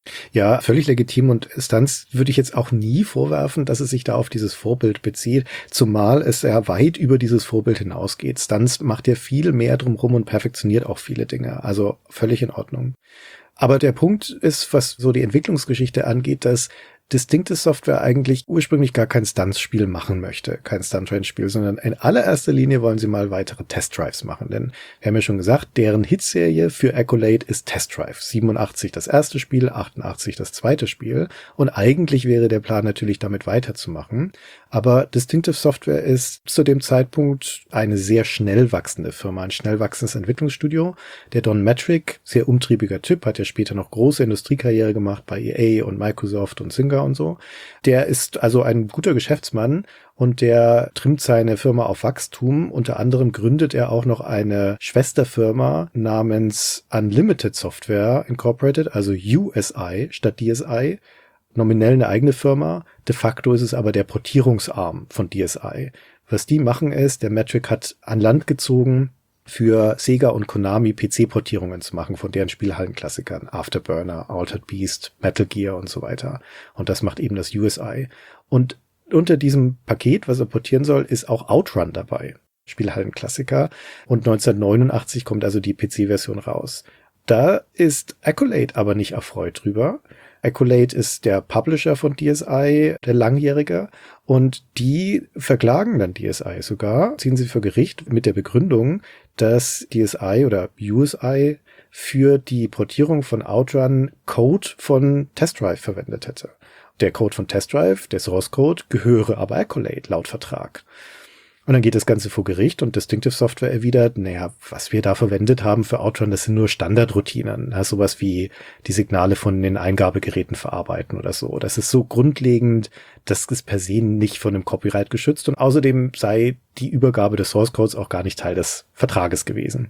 Ja, völlig legitim und Stunts würde ich jetzt auch nie vorwerfen, dass es sich da auf dieses Vorbild bezieht, zumal es ja weit über dieses Vorbild hinausgeht. Stunts macht ja viel mehr drumherum und perfektioniert auch viele Dinge, also völlig in Ordnung. Aber der Punkt ist, was so die Entwicklungsgeschichte angeht, dass Distinctive Software eigentlich ursprünglich gar kein Stunts-Spiel machen möchte, kein Stunt-Train-Spiel, sondern in allererster Linie wollen sie mal weitere Test-Drives machen, denn wir haben ja schon gesagt, deren Hitserie für Accolade ist Test Drive. 87 das erste Spiel, 88 das zweite Spiel und eigentlich wäre der Plan natürlich damit weiterzumachen, aber Distinctive Software ist zu dem Zeitpunkt eine sehr schnell wachsende Firma, ein schnell wachsendes Entwicklungsstudio. Der Don Metric, sehr umtriebiger Typ, hat ja später noch große Industriekarriere gemacht bei EA und Microsoft und Zynga und so. Der ist also ein guter Geschäftsmann und der trimmt seine Firma auf Wachstum. Unter anderem gründet er auch noch eine Schwesterfirma namens Unlimited Software Incorporated, also USI statt DSi. Nominell eine eigene Firma, de facto ist es aber der Portierungsarm von DSi. Was die machen ist, der Metric hat an Land gezogen, für Sega und Konami PC-Portierungen zu machen von deren Spielhallenklassikern, Afterburner, Altered Beast, Metal Gear und so weiter. Und das macht eben das USI. Und unter diesem Paket, was er portieren soll, ist auch Outrun dabei, Spielhallenklassiker. Und 1989 kommt also die PC-Version raus. Da ist Accolade aber nicht erfreut drüber. Accolade ist der Publisher von DSi, der Langjährige, und die verklagen dann DSi sogar, ziehen sie vor Gericht mit der Begründung, dass DSi oder USI für die Portierung von Outrun Code von Test Drive verwendet hätte. Der Code von Test Drive, der Source Code, gehöre aber Accolade laut Vertrag. Und dann geht das Ganze vor Gericht und Distinctive Software erwidert, naja, was wir da verwendet haben für Outrun, das sind nur Standardroutinen. Ja, sowas wie die Signale von den Eingabegeräten verarbeiten oder so. Das ist so grundlegend, das ist per se nicht von einem Copyright geschützt und außerdem sei die Übergabe des Source Codes auch gar nicht Teil des Vertrages gewesen.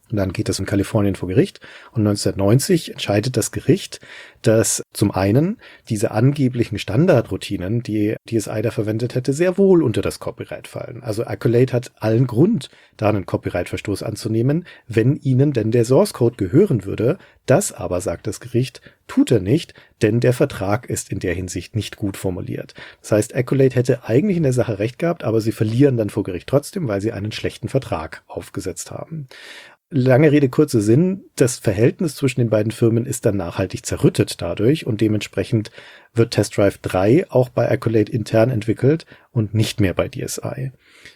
Und dann geht das in Kalifornien vor Gericht. Und 1990 entscheidet das Gericht, dass zum einen diese angeblichen Standardroutinen, die DSi da verwendet hätte, sehr wohl unter das Copyright fallen. Also Accolade hat allen Grund, da einen Copyright-Verstoß anzunehmen, wenn ihnen denn der Source-Code gehören würde. Das aber, sagt das Gericht, tut er nicht, denn der Vertrag ist in der Hinsicht nicht gut formuliert. Das heißt, Accolade hätte eigentlich in der Sache recht gehabt, aber sie verlieren dann vor Gericht trotzdem, weil sie einen schlechten Vertrag aufgesetzt haben. Lange Rede, kurzer Sinn, das Verhältnis zwischen den beiden Firmen ist dann nachhaltig zerrüttet dadurch und dementsprechend wird Test Drive 3 auch bei Accolade intern entwickelt und nicht mehr bei DSi.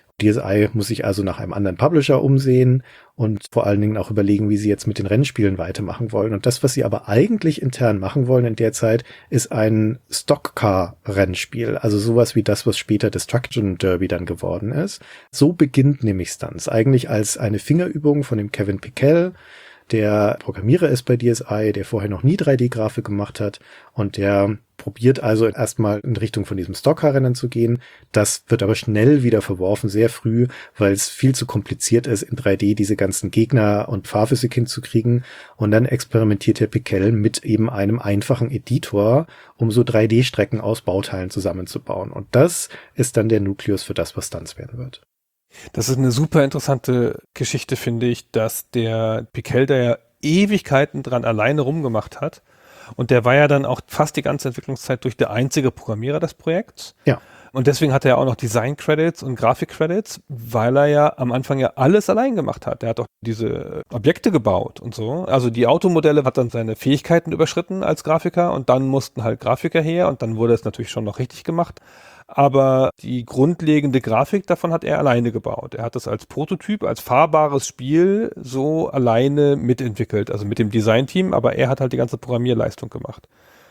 DSi muss sich also nach einem anderen Publisher umsehen und vor allen Dingen auch überlegen, wie sie jetzt mit den Rennspielen weitermachen wollen. Und das, was sie aber eigentlich intern machen wollen in der Zeit, ist ein Stockcar-Rennspiel. Also sowas wie das, was später Destruction Derby dann geworden ist. So beginnt nämlich Stunts. Eigentlich als eine Fingerübung von dem Kevin Pickel, der Programmierer ist bei DSi, der vorher noch nie 3D-Grafik gemacht hat und der probiert also erstmal in Richtung von diesem Stockcar-Rennen zu gehen. Das wird aber schnell wieder verworfen, sehr früh, weil es viel zu kompliziert ist, in 3D diese ganzen Gegner und Fahrphysik hinzukriegen. Und dann experimentiert Herr Pickel mit eben einem einfachen Editor, um so 3D-Strecken aus Bauteilen zusammenzubauen. Und das ist dann der Nukleus für das, was Stunts werden wird. Das ist eine super interessante Geschichte, finde ich, dass der Pickel da ja Ewigkeiten dran alleine rumgemacht hat. Und der war ja dann auch fast die ganze Entwicklungszeit durch der einzige Programmierer des Projekts. Ja. Und deswegen hat er ja auch noch Design-Credits und Grafik-Credits, weil er ja am Anfang ja alles allein gemacht hat. Er hat auch diese Objekte gebaut und so. Also die Automodelle hat dann seine Fähigkeiten überschritten als Grafiker und dann mussten halt Grafiker her und dann wurde es natürlich schon noch richtig gemacht. Aber die grundlegende Grafik davon hat er alleine gebaut. Er hat das als Prototyp, als fahrbares Spiel so alleine mitentwickelt, also mit dem Designteam, aber er hat halt die ganze Programmierleistung gemacht.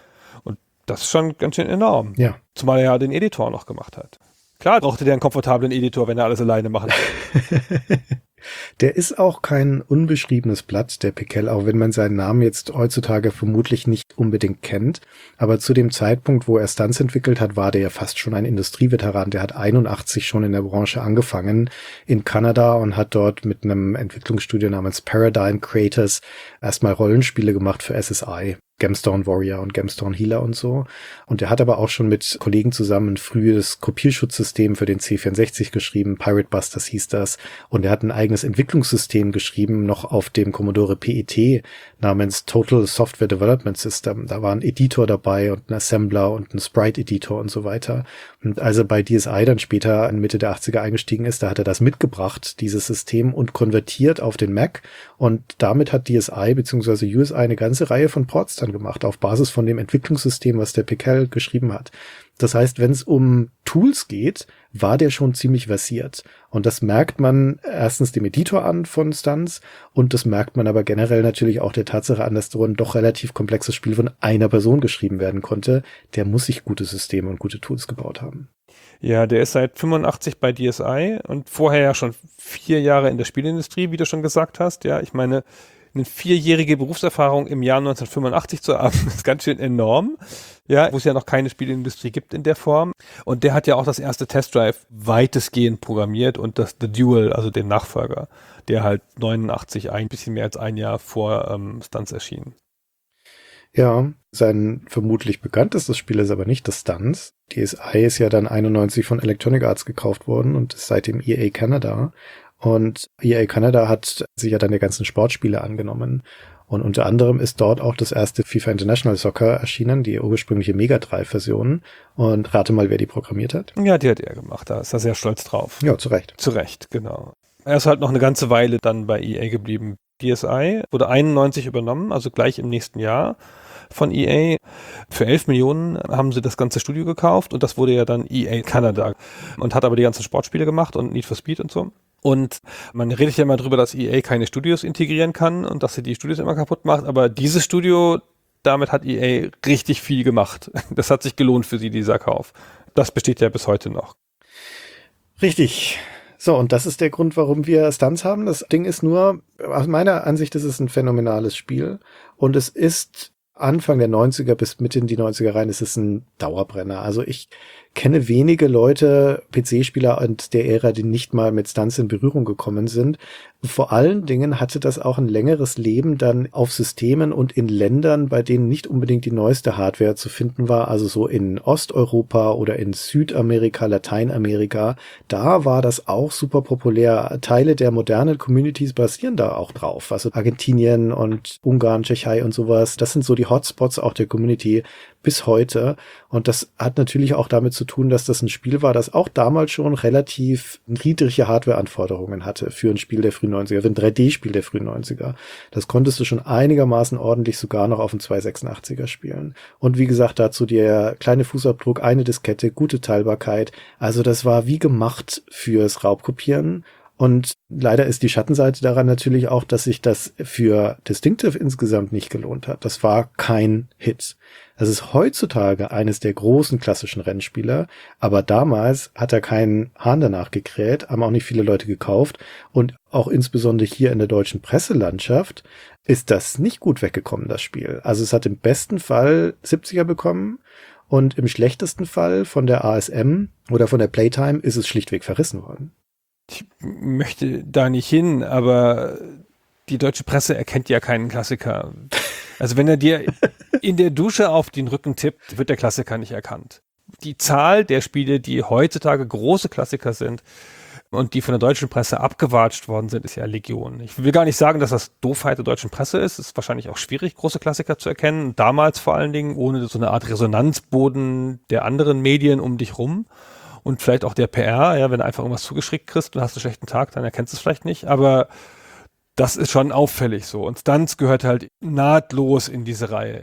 Und das ist schon ganz schön enorm. Ja. Zumal er ja den Editor noch gemacht hat. Klar brauchte der einen komfortablen Editor, wenn er alles alleine machen will. Der ist auch kein unbeschriebenes Blatt, der Pickel, auch wenn man seinen Namen jetzt heutzutage vermutlich nicht unbedingt kennt. Aber zu dem Zeitpunkt, wo er Stunts entwickelt hat, war der ja fast schon ein Industrieveteran. Der hat 81 schon in der Branche angefangen in Kanada und hat dort mit einem Entwicklungsstudio namens Paradigm Creators erstmal Rollenspiele gemacht für SSI. Gemstone Warrior und Gemstone Healer und so. Und er hat aber auch schon mit Kollegen zusammen ein frühes Kopierschutzsystem für den C64 geschrieben. Pirate Busters hieß das. Und er hat ein eigenes Entwicklungssystem geschrieben, noch auf dem Commodore PET namens Total Software Development System. Da war ein Editor dabei und ein Assembler und ein Sprite-Editor und so weiter. Und als er bei DSi dann später in Mitte der 80er eingestiegen ist, da hat er das mitgebracht, dieses System, und konvertiert auf den Mac. Und damit hat DSi bzw. USI eine ganze Reihe von Ports dann gemacht, auf Basis von dem Entwicklungssystem, was der Pickel geschrieben hat. Das heißt, wenn es um Tools geht, war der schon ziemlich versiert. Und das merkt man erstens dem Editor an von Stunts und das merkt man aber generell natürlich auch der Tatsache an, dass so ein doch relativ komplexes Spiel von einer Person geschrieben werden konnte. Der muss sich gute Systeme und gute Tools gebaut haben. Ja, der ist seit 85 bei DSi und vorher ja schon 4 Jahre in der Spielindustrie, wie du schon gesagt hast. Ja, ich meine, eine 4-jährige Berufserfahrung im Jahr 1985 zu haben, ist ganz schön enorm. Ja, wo es ja noch keine Spielindustrie gibt in der Form. Und der hat ja auch das erste Test Drive weitestgehend programmiert und das The Duel, also den Nachfolger, der halt 89, ein bisschen mehr als ein Jahr vor Stunts erschien. Ja, sein vermutlich bekanntestes Spiel ist aber nicht das Stunts. DSi ist ja dann 91 von Electronic Arts gekauft worden und ist seitdem EA Canada. Und EA Canada hat sich ja dann der ganzen Sportspiele angenommen. Und unter anderem ist dort auch das erste FIFA International Soccer erschienen, die ursprüngliche Mega Drive-Version. Und rate mal, wer die programmiert hat. Ja, die hat er gemacht. Da ist er sehr stolz drauf. Ja, zu Recht. Zu Recht, genau. Er ist halt noch eine ganze Weile dann bei EA geblieben. DSi wurde 91 übernommen, also gleich im nächsten Jahr von EA. Für 11 Millionen haben sie das ganze Studio gekauft und das wurde ja dann EA Canada und hat aber die ganzen Sportspiele gemacht und Need for Speed und so. Und man redet ja immer drüber, dass EA keine Studios integrieren kann und dass sie die Studios immer kaputt macht, aber dieses Studio, damit hat EA richtig viel gemacht. Das hat sich gelohnt für sie, dieser Kauf. Das besteht ja bis heute noch. Richtig. So, und das ist der Grund, warum wir Stunts haben. Das Ding ist nur, aus meiner Ansicht ist es ein phänomenales Spiel und es ist Anfang der 90er bis Mitte in die 90er rein, ist es ein Dauerbrenner. Also ich kenne wenige Leute, PC-Spieler und der Ära, die nicht mal mit Stunts in Berührung gekommen sind. Vor allen Dingen hatte das auch ein längeres Leben dann auf Systemen und in Ländern, bei denen nicht unbedingt die neueste Hardware zu finden war, also so in Osteuropa oder in Südamerika, Lateinamerika. Da war das auch super populär. Teile der modernen Communities basieren da auch drauf. Also Argentinien und Ungarn, Tschechei und sowas. Das sind so die Hotspots auch der Community bis heute. Und das hat natürlich auch damit zu tun, dass das ein Spiel war, das auch damals schon relativ niedrige Hardware-Anforderungen hatte für ein Spiel der frühen 90er, für ein 3D-Spiel der frühen 90er. Das konntest du schon einigermaßen ordentlich sogar noch auf dem 286er spielen. Und wie gesagt, dazu der kleine Fußabdruck, eine Diskette, gute Teilbarkeit. Also das war wie gemacht fürs Raubkopieren. Und leider ist die Schattenseite daran natürlich auch, dass sich das für Distinctive insgesamt nicht gelohnt hat. Das war kein Hit. Das ist heutzutage eines der großen klassischen Rennspieler, aber damals hat er keinen Hahn danach gekräht, haben auch nicht viele Leute gekauft und auch insbesondere hier in der deutschen Presselandschaft ist das nicht gut weggekommen, das Spiel. Also es hat im besten Fall 70er bekommen und im schlechtesten Fall von der ASM oder von der Playtime ist es schlichtweg verrissen worden. Ich möchte da nicht hin, aber die deutsche Presse erkennt ja keinen Klassiker. Also wenn er dir in der Dusche auf den Rücken tippt, wird der Klassiker nicht erkannt. Die Zahl der Spiele, die heutzutage große Klassiker sind und die von der deutschen Presse abgewatscht worden sind, ist ja Legion. Ich will gar nicht sagen, dass das Doofheit der deutschen Presse ist. Es ist wahrscheinlich auch schwierig, große Klassiker zu erkennen. Damals vor allen Dingen ohne so eine Art Resonanzboden der anderen Medien um dich rum. Und vielleicht auch der PR, ja, wenn du einfach irgendwas zugeschickt kriegst und hast einen schlechten Tag, dann erkennst du es vielleicht nicht. Aber das ist schon auffällig so. Und Stunts gehört halt nahtlos in diese Reihe.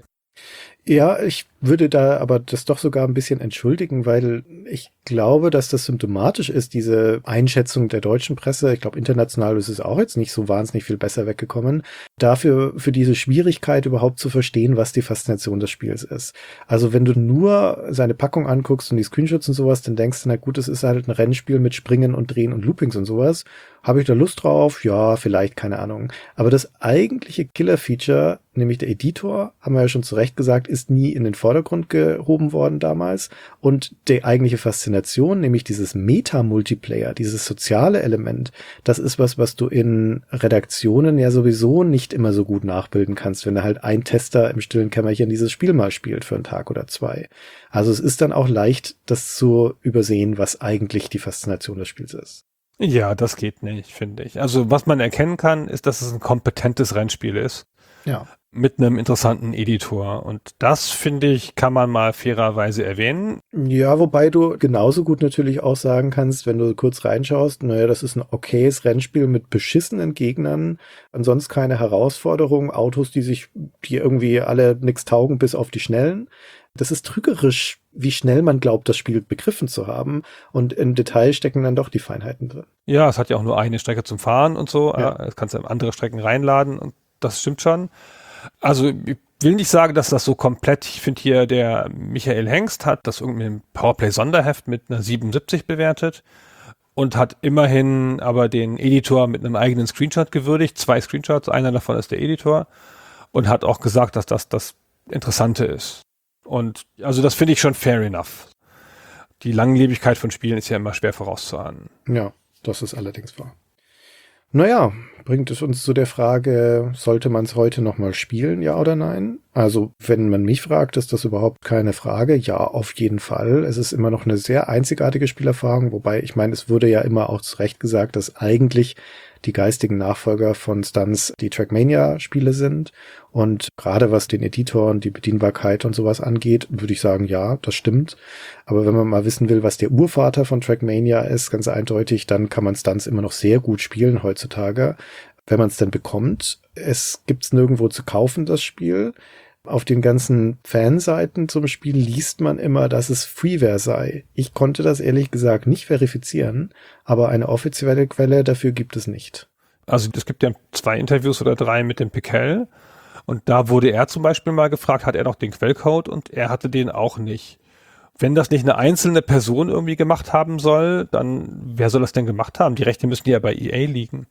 Ja, ich würde da aber das doch sogar ein bisschen entschuldigen, weil ich glaube, dass das symptomatisch ist, diese Einschätzung der deutschen Presse. Ich glaube, international ist es auch jetzt nicht so wahnsinnig viel besser weggekommen. Dafür, für diese Schwierigkeit überhaupt zu verstehen, was die Faszination des Spiels ist. Also wenn du nur seine Packung anguckst und die Screenshots und sowas, dann denkst du, na gut, es ist halt ein Rennspiel mit Springen und Drehen und Loopings und sowas. Habe ich da Lust drauf? Ja, vielleicht, keine Ahnung. Aber das eigentliche Killer-Feature, nämlich der Editor, haben wir ja schon zu Recht gesagt, ist nie in den Vordergrund gehoben worden damals. Und die eigentliche Faszination, nämlich dieses Meta-Multiplayer, dieses soziale Element, das ist was du in Redaktionen ja sowieso nicht immer so gut nachbilden kannst, wenn da halt ein Tester im stillen Kämmerchen dieses Spiel mal spielt für einen Tag oder zwei. Also es ist dann auch leicht, das zu übersehen, was eigentlich die Faszination des Spiels ist. Ja, das geht nicht, finde ich. Also was man erkennen kann, ist, dass es ein kompetentes Rennspiel ist. Ja. Mit einem interessanten Editor. Und das, finde ich, kann man mal fairerweise erwähnen. Ja, wobei du genauso gut natürlich auch sagen kannst, wenn du kurz reinschaust, naja, das ist ein okayes Rennspiel mit beschissenen Gegnern, ansonsten keine Herausforderung, Autos, die irgendwie alle nix taugen, bis auf die Schnellen. Das ist trügerisch, wie schnell man glaubt, das Spiel begriffen zu haben. Und im Detail stecken dann doch die Feinheiten drin. Ja, es hat ja auch nur eine Strecke zum Fahren und so. Ja. Es kannst du in andere Strecken reinladen und das stimmt schon. Also ich will nicht sagen, dass das so komplett, ich finde hier der Michael Hengst hat das irgendwie im Powerplay-Sonderheft mit einer 77 bewertet und hat immerhin aber den Editor mit einem eigenen Screenshot gewürdigt. 2 Screenshots, einer davon ist der Editor und hat auch gesagt, dass das Interessante ist. Und also das finde ich schon fair enough. Die Langlebigkeit von Spielen ist ja immer schwer vorauszuahnen. Ja, das ist allerdings wahr. Naja, bringt es uns zu der Frage, sollte man es heute nochmal spielen, ja oder nein? Also, wenn man mich fragt, ist das überhaupt keine Frage. Ja, auf jeden Fall. Es ist immer noch eine sehr einzigartige Spielerfahrung, wobei, ich meine, es wurde ja immer auch zu Recht gesagt, dass eigentlich die geistigen Nachfolger von Stunts die Trackmania-Spiele sind. Und gerade was den Editor und die Bedienbarkeit und sowas angeht, würde ich sagen, ja, das stimmt. Aber wenn man mal wissen will, was der Urvater von Trackmania ist, ganz eindeutig, dann kann man Stunts immer noch sehr gut spielen heutzutage. Wenn man es dann bekommt, es gibt's nirgendwo zu kaufen, das Spiel. Auf den ganzen Fanseiten zum Spiel liest man immer, dass es Freeware sei. Ich konnte das ehrlich gesagt nicht verifizieren, aber eine offizielle Quelle dafür gibt es nicht. Also es gibt ja 2 Interviews oder 3 mit dem Pickel und da wurde er zum Beispiel mal gefragt, hat er noch den Quellcode und er hatte den auch nicht. Wenn das nicht eine einzelne Person irgendwie gemacht haben soll, dann wer soll das denn gemacht haben? Die Rechte müssen ja bei EA liegen.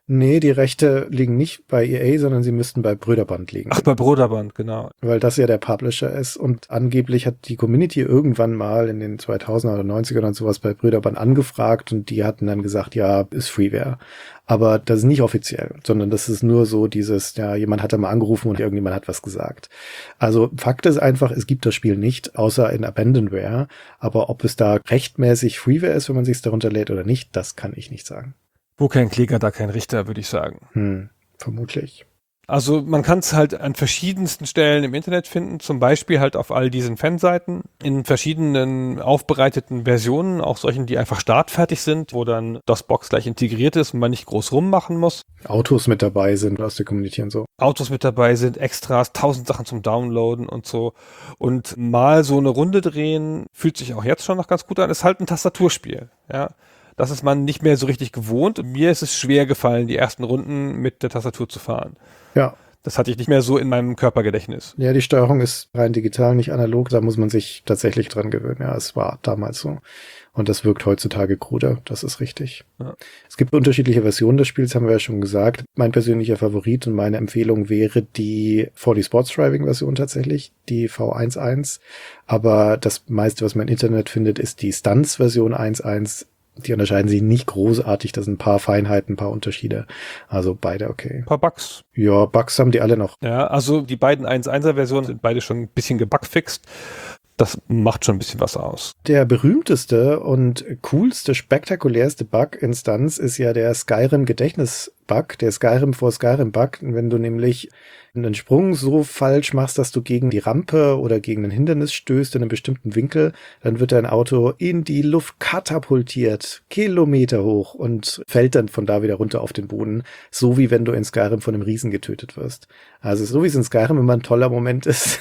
Nee, die Rechte liegen nicht bei EA, sondern sie müssten bei Bröderband liegen. Ach, bei Broderband, genau. Weil das ja der Publisher ist und angeblich hat die Community irgendwann mal in den 2000er oder 90ern und sowas bei Bröderband angefragt und die hatten dann gesagt, ja, ist Freeware. Aber das ist nicht offiziell, sondern das ist nur so dieses, ja, jemand hat da mal angerufen und irgendjemand hat was gesagt. Also Fakt ist einfach, es gibt das Spiel nicht, außer in Abandonware. Aber ob es da rechtmäßig Freeware ist, wenn man sich darunter lädt oder nicht, das kann ich nicht sagen. Wo kein Kläger, da kein Richter, würde ich sagen. Vermutlich. Also man kann es halt an verschiedensten Stellen im Internet finden, zum Beispiel halt auf all diesen Fanseiten, in verschiedenen aufbereiteten Versionen, auch solchen, die einfach startfertig sind, wo dann das Box gleich integriert ist und man nicht groß rummachen muss. Autos mit dabei sind aus der Community und so. Autos mit dabei sind, Extras, 1000 Sachen zum Downloaden und so. Und mal so eine Runde drehen, fühlt sich auch jetzt schon noch ganz gut an, ist halt ein Tastaturspiel, ja. Das ist man nicht mehr so richtig gewohnt. Und mir ist es schwer gefallen, die ersten Runden mit der Tastatur zu fahren. Ja. Das hatte ich nicht mehr so in meinem Körpergedächtnis. Ja, die Steuerung ist rein digital, nicht analog. Da muss man sich tatsächlich dran gewöhnen. Ja, es war damals so. Und das wirkt heutzutage kruder. Das ist richtig. Ja. Es gibt unterschiedliche Versionen des Spiels, haben wir ja schon gesagt. Mein persönlicher Favorit und meine Empfehlung wäre die 4D Sports Driving Version tatsächlich, die V11. Aber das meiste, was man im Internet findet, ist die Stunts Version 1.1. Die unterscheiden sich nicht großartig, das sind ein paar Feinheiten, ein paar Unterschiede. Also beide okay. Ein paar Bugs. Ja, Bugs haben die alle noch. Ja, also die beiden 1.1er Versionen sind beide schon ein bisschen gebugfixt. Das macht schon ein bisschen was aus. Der berühmteste und coolste, spektakulärste Bug-Instanz ist ja der Skyrim-Gedächtnis-Bug, der Skyrim vor Skyrim-Bug. Wenn du nämlich einen Sprung so falsch machst, dass du gegen die Rampe oder gegen ein Hindernis stößt in einem bestimmten Winkel, dann wird dein Auto in die Luft katapultiert, Kilometer hoch und fällt dann von da wieder runter auf den Boden, so wie wenn du in Skyrim von einem Riesen getötet wirst. Also so wie es in Skyrim immer ein toller Moment ist,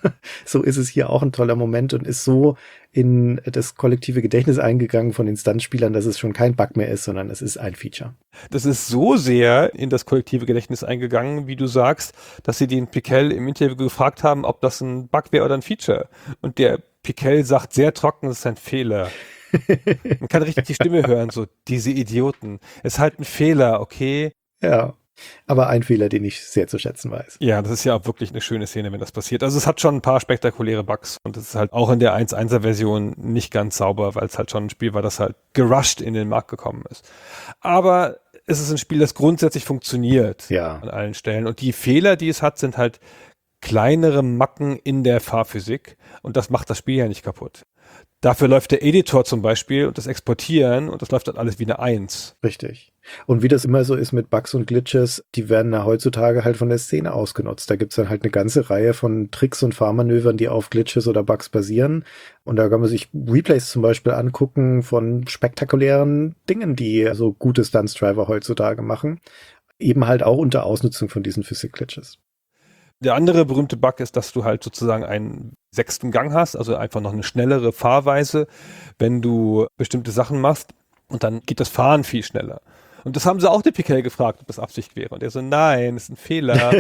so ist es hier auch ein toller Moment und ist so in das kollektive Gedächtnis eingegangen von den Stuntspielern, dass es schon kein Bug mehr ist, sondern es ist ein Feature. Das ist so sehr in das kollektive Gedächtnis eingegangen, wie du sagst, dass sie den Piquel im Interview gefragt haben, ob das ein Bug wäre oder ein Feature. Und der Piquel sagt sehr trocken, das ist ein Fehler. Man kann richtig die Stimme hören, so, diese Idioten. Es ist halt ein Fehler, okay? Ja. Aber ein Fehler, den ich sehr zu schätzen weiß. Ja, das ist ja auch wirklich eine schöne Szene, wenn das passiert. Also es hat schon ein paar spektakuläre Bugs und es ist halt auch in der 1.1er Version nicht ganz sauber, weil es halt schon ein Spiel war, das halt gerusht in den Markt gekommen ist. Aber es ist ein Spiel, das grundsätzlich funktioniert an allen Stellen. Und die Fehler, die es hat, sind halt kleinere Macken in der Fahrphysik und das macht das Spiel ja nicht kaputt. Dafür läuft der Editor zum Beispiel und das Exportieren und das läuft dann alles wie eine 1. Richtig. Und wie das immer so ist mit Bugs und Glitches, die werden ja heutzutage halt von der Szene ausgenutzt. Da gibt's dann halt eine ganze Reihe von Tricks und Fahrmanövern, die auf Glitches oder Bugs basieren. Und da kann man sich Replays zum Beispiel angucken von spektakulären Dingen, die so gute Stunts-Driver heutzutage machen. Eben halt auch unter Ausnutzung von diesen Physik-Glitches. Der andere berühmte Bug ist, dass du halt sozusagen einen 6. Gang hast, also einfach noch eine schnellere Fahrweise, wenn du bestimmte Sachen machst und dann geht das Fahren viel schneller. Und das haben sie auch den Piquet gefragt, ob das Absicht wäre. Und er so, nein, das ist ein Fehler.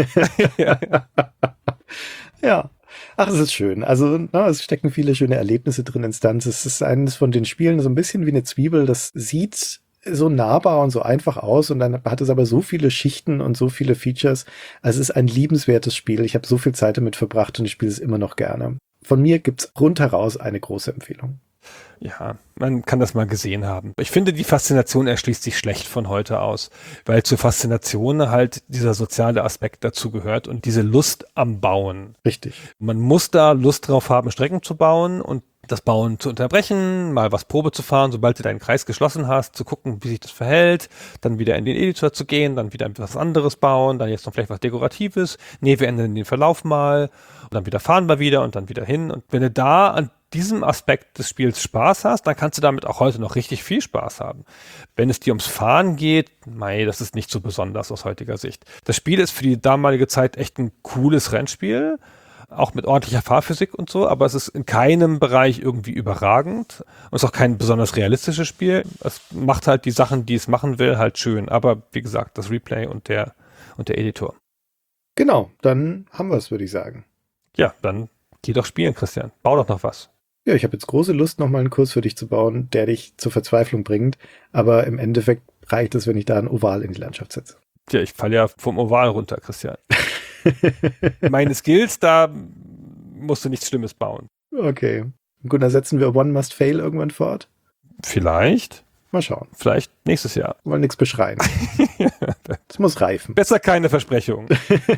Ja. Ach, es ist schön. Also, es stecken viele schöne Erlebnisse drin in Stunts. Es ist eines von den Spielen so ein bisschen wie eine Zwiebel. Das sieht so nahbar und so einfach aus und dann hat es aber so viele Schichten und so viele Features. Also es ist ein liebenswertes Spiel. Ich habe so viel Zeit damit verbracht und ich spiele es immer noch gerne. Von mir gibt's rundheraus eine große Empfehlung. Ja, man kann das mal gesehen haben. Ich finde, die Faszination erschließt sich schlecht von heute aus, weil zur Faszination halt dieser soziale Aspekt dazu gehört und diese Lust am Bauen. Richtig. Man muss da Lust drauf haben, Strecken zu bauen und das Bauen zu unterbrechen, mal was Probe zu fahren, sobald du deinen Kreis geschlossen hast, zu gucken, wie sich das verhält, dann wieder in den Editor zu gehen, dann wieder etwas anderes bauen, dann jetzt noch vielleicht was Dekoratives, nee, wir ändern den Verlauf mal und dann wieder fahren wir wieder und dann wieder hin und wenn du da an diesem Aspekt des Spiels Spaß hast, dann kannst du damit auch heute noch richtig viel Spaß haben. Wenn es dir ums Fahren geht, das ist nicht so besonders aus heutiger Sicht. Das Spiel ist für die damalige Zeit echt ein cooles Rennspiel, auch mit ordentlicher Fahrphysik und so, aber es ist in keinem Bereich irgendwie überragend und ist auch kein besonders realistisches Spiel. Es macht halt die Sachen, die es machen will, halt schön. Aber wie gesagt, das Replay und der Editor. Genau, dann haben wir es, würde ich sagen. Ja, dann geh doch spielen, Christian. Bau doch noch was. Ja, ich habe jetzt große Lust, nochmal einen Kurs für dich zu bauen, der dich zur Verzweiflung bringt. Aber im Endeffekt reicht es, wenn ich da ein Oval in die Landschaft setze. Tja, ich falle ja vom Oval runter, Christian. Meine Skills, da musst du nichts Schlimmes bauen. Okay. Gut, dann setzen wir One Must Fail irgendwann fort. Vielleicht. Mal schauen. Vielleicht nächstes Jahr. Wollen nichts beschreien. Es muss reifen. Besser keine Versprechungen.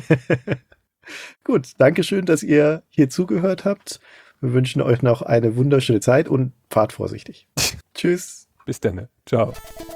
Gut, Dankeschön, dass ihr hier zugehört habt. Wir wünschen euch noch eine wunderschöne Zeit und fahrt vorsichtig. Tschüss. Bis dann. Ciao.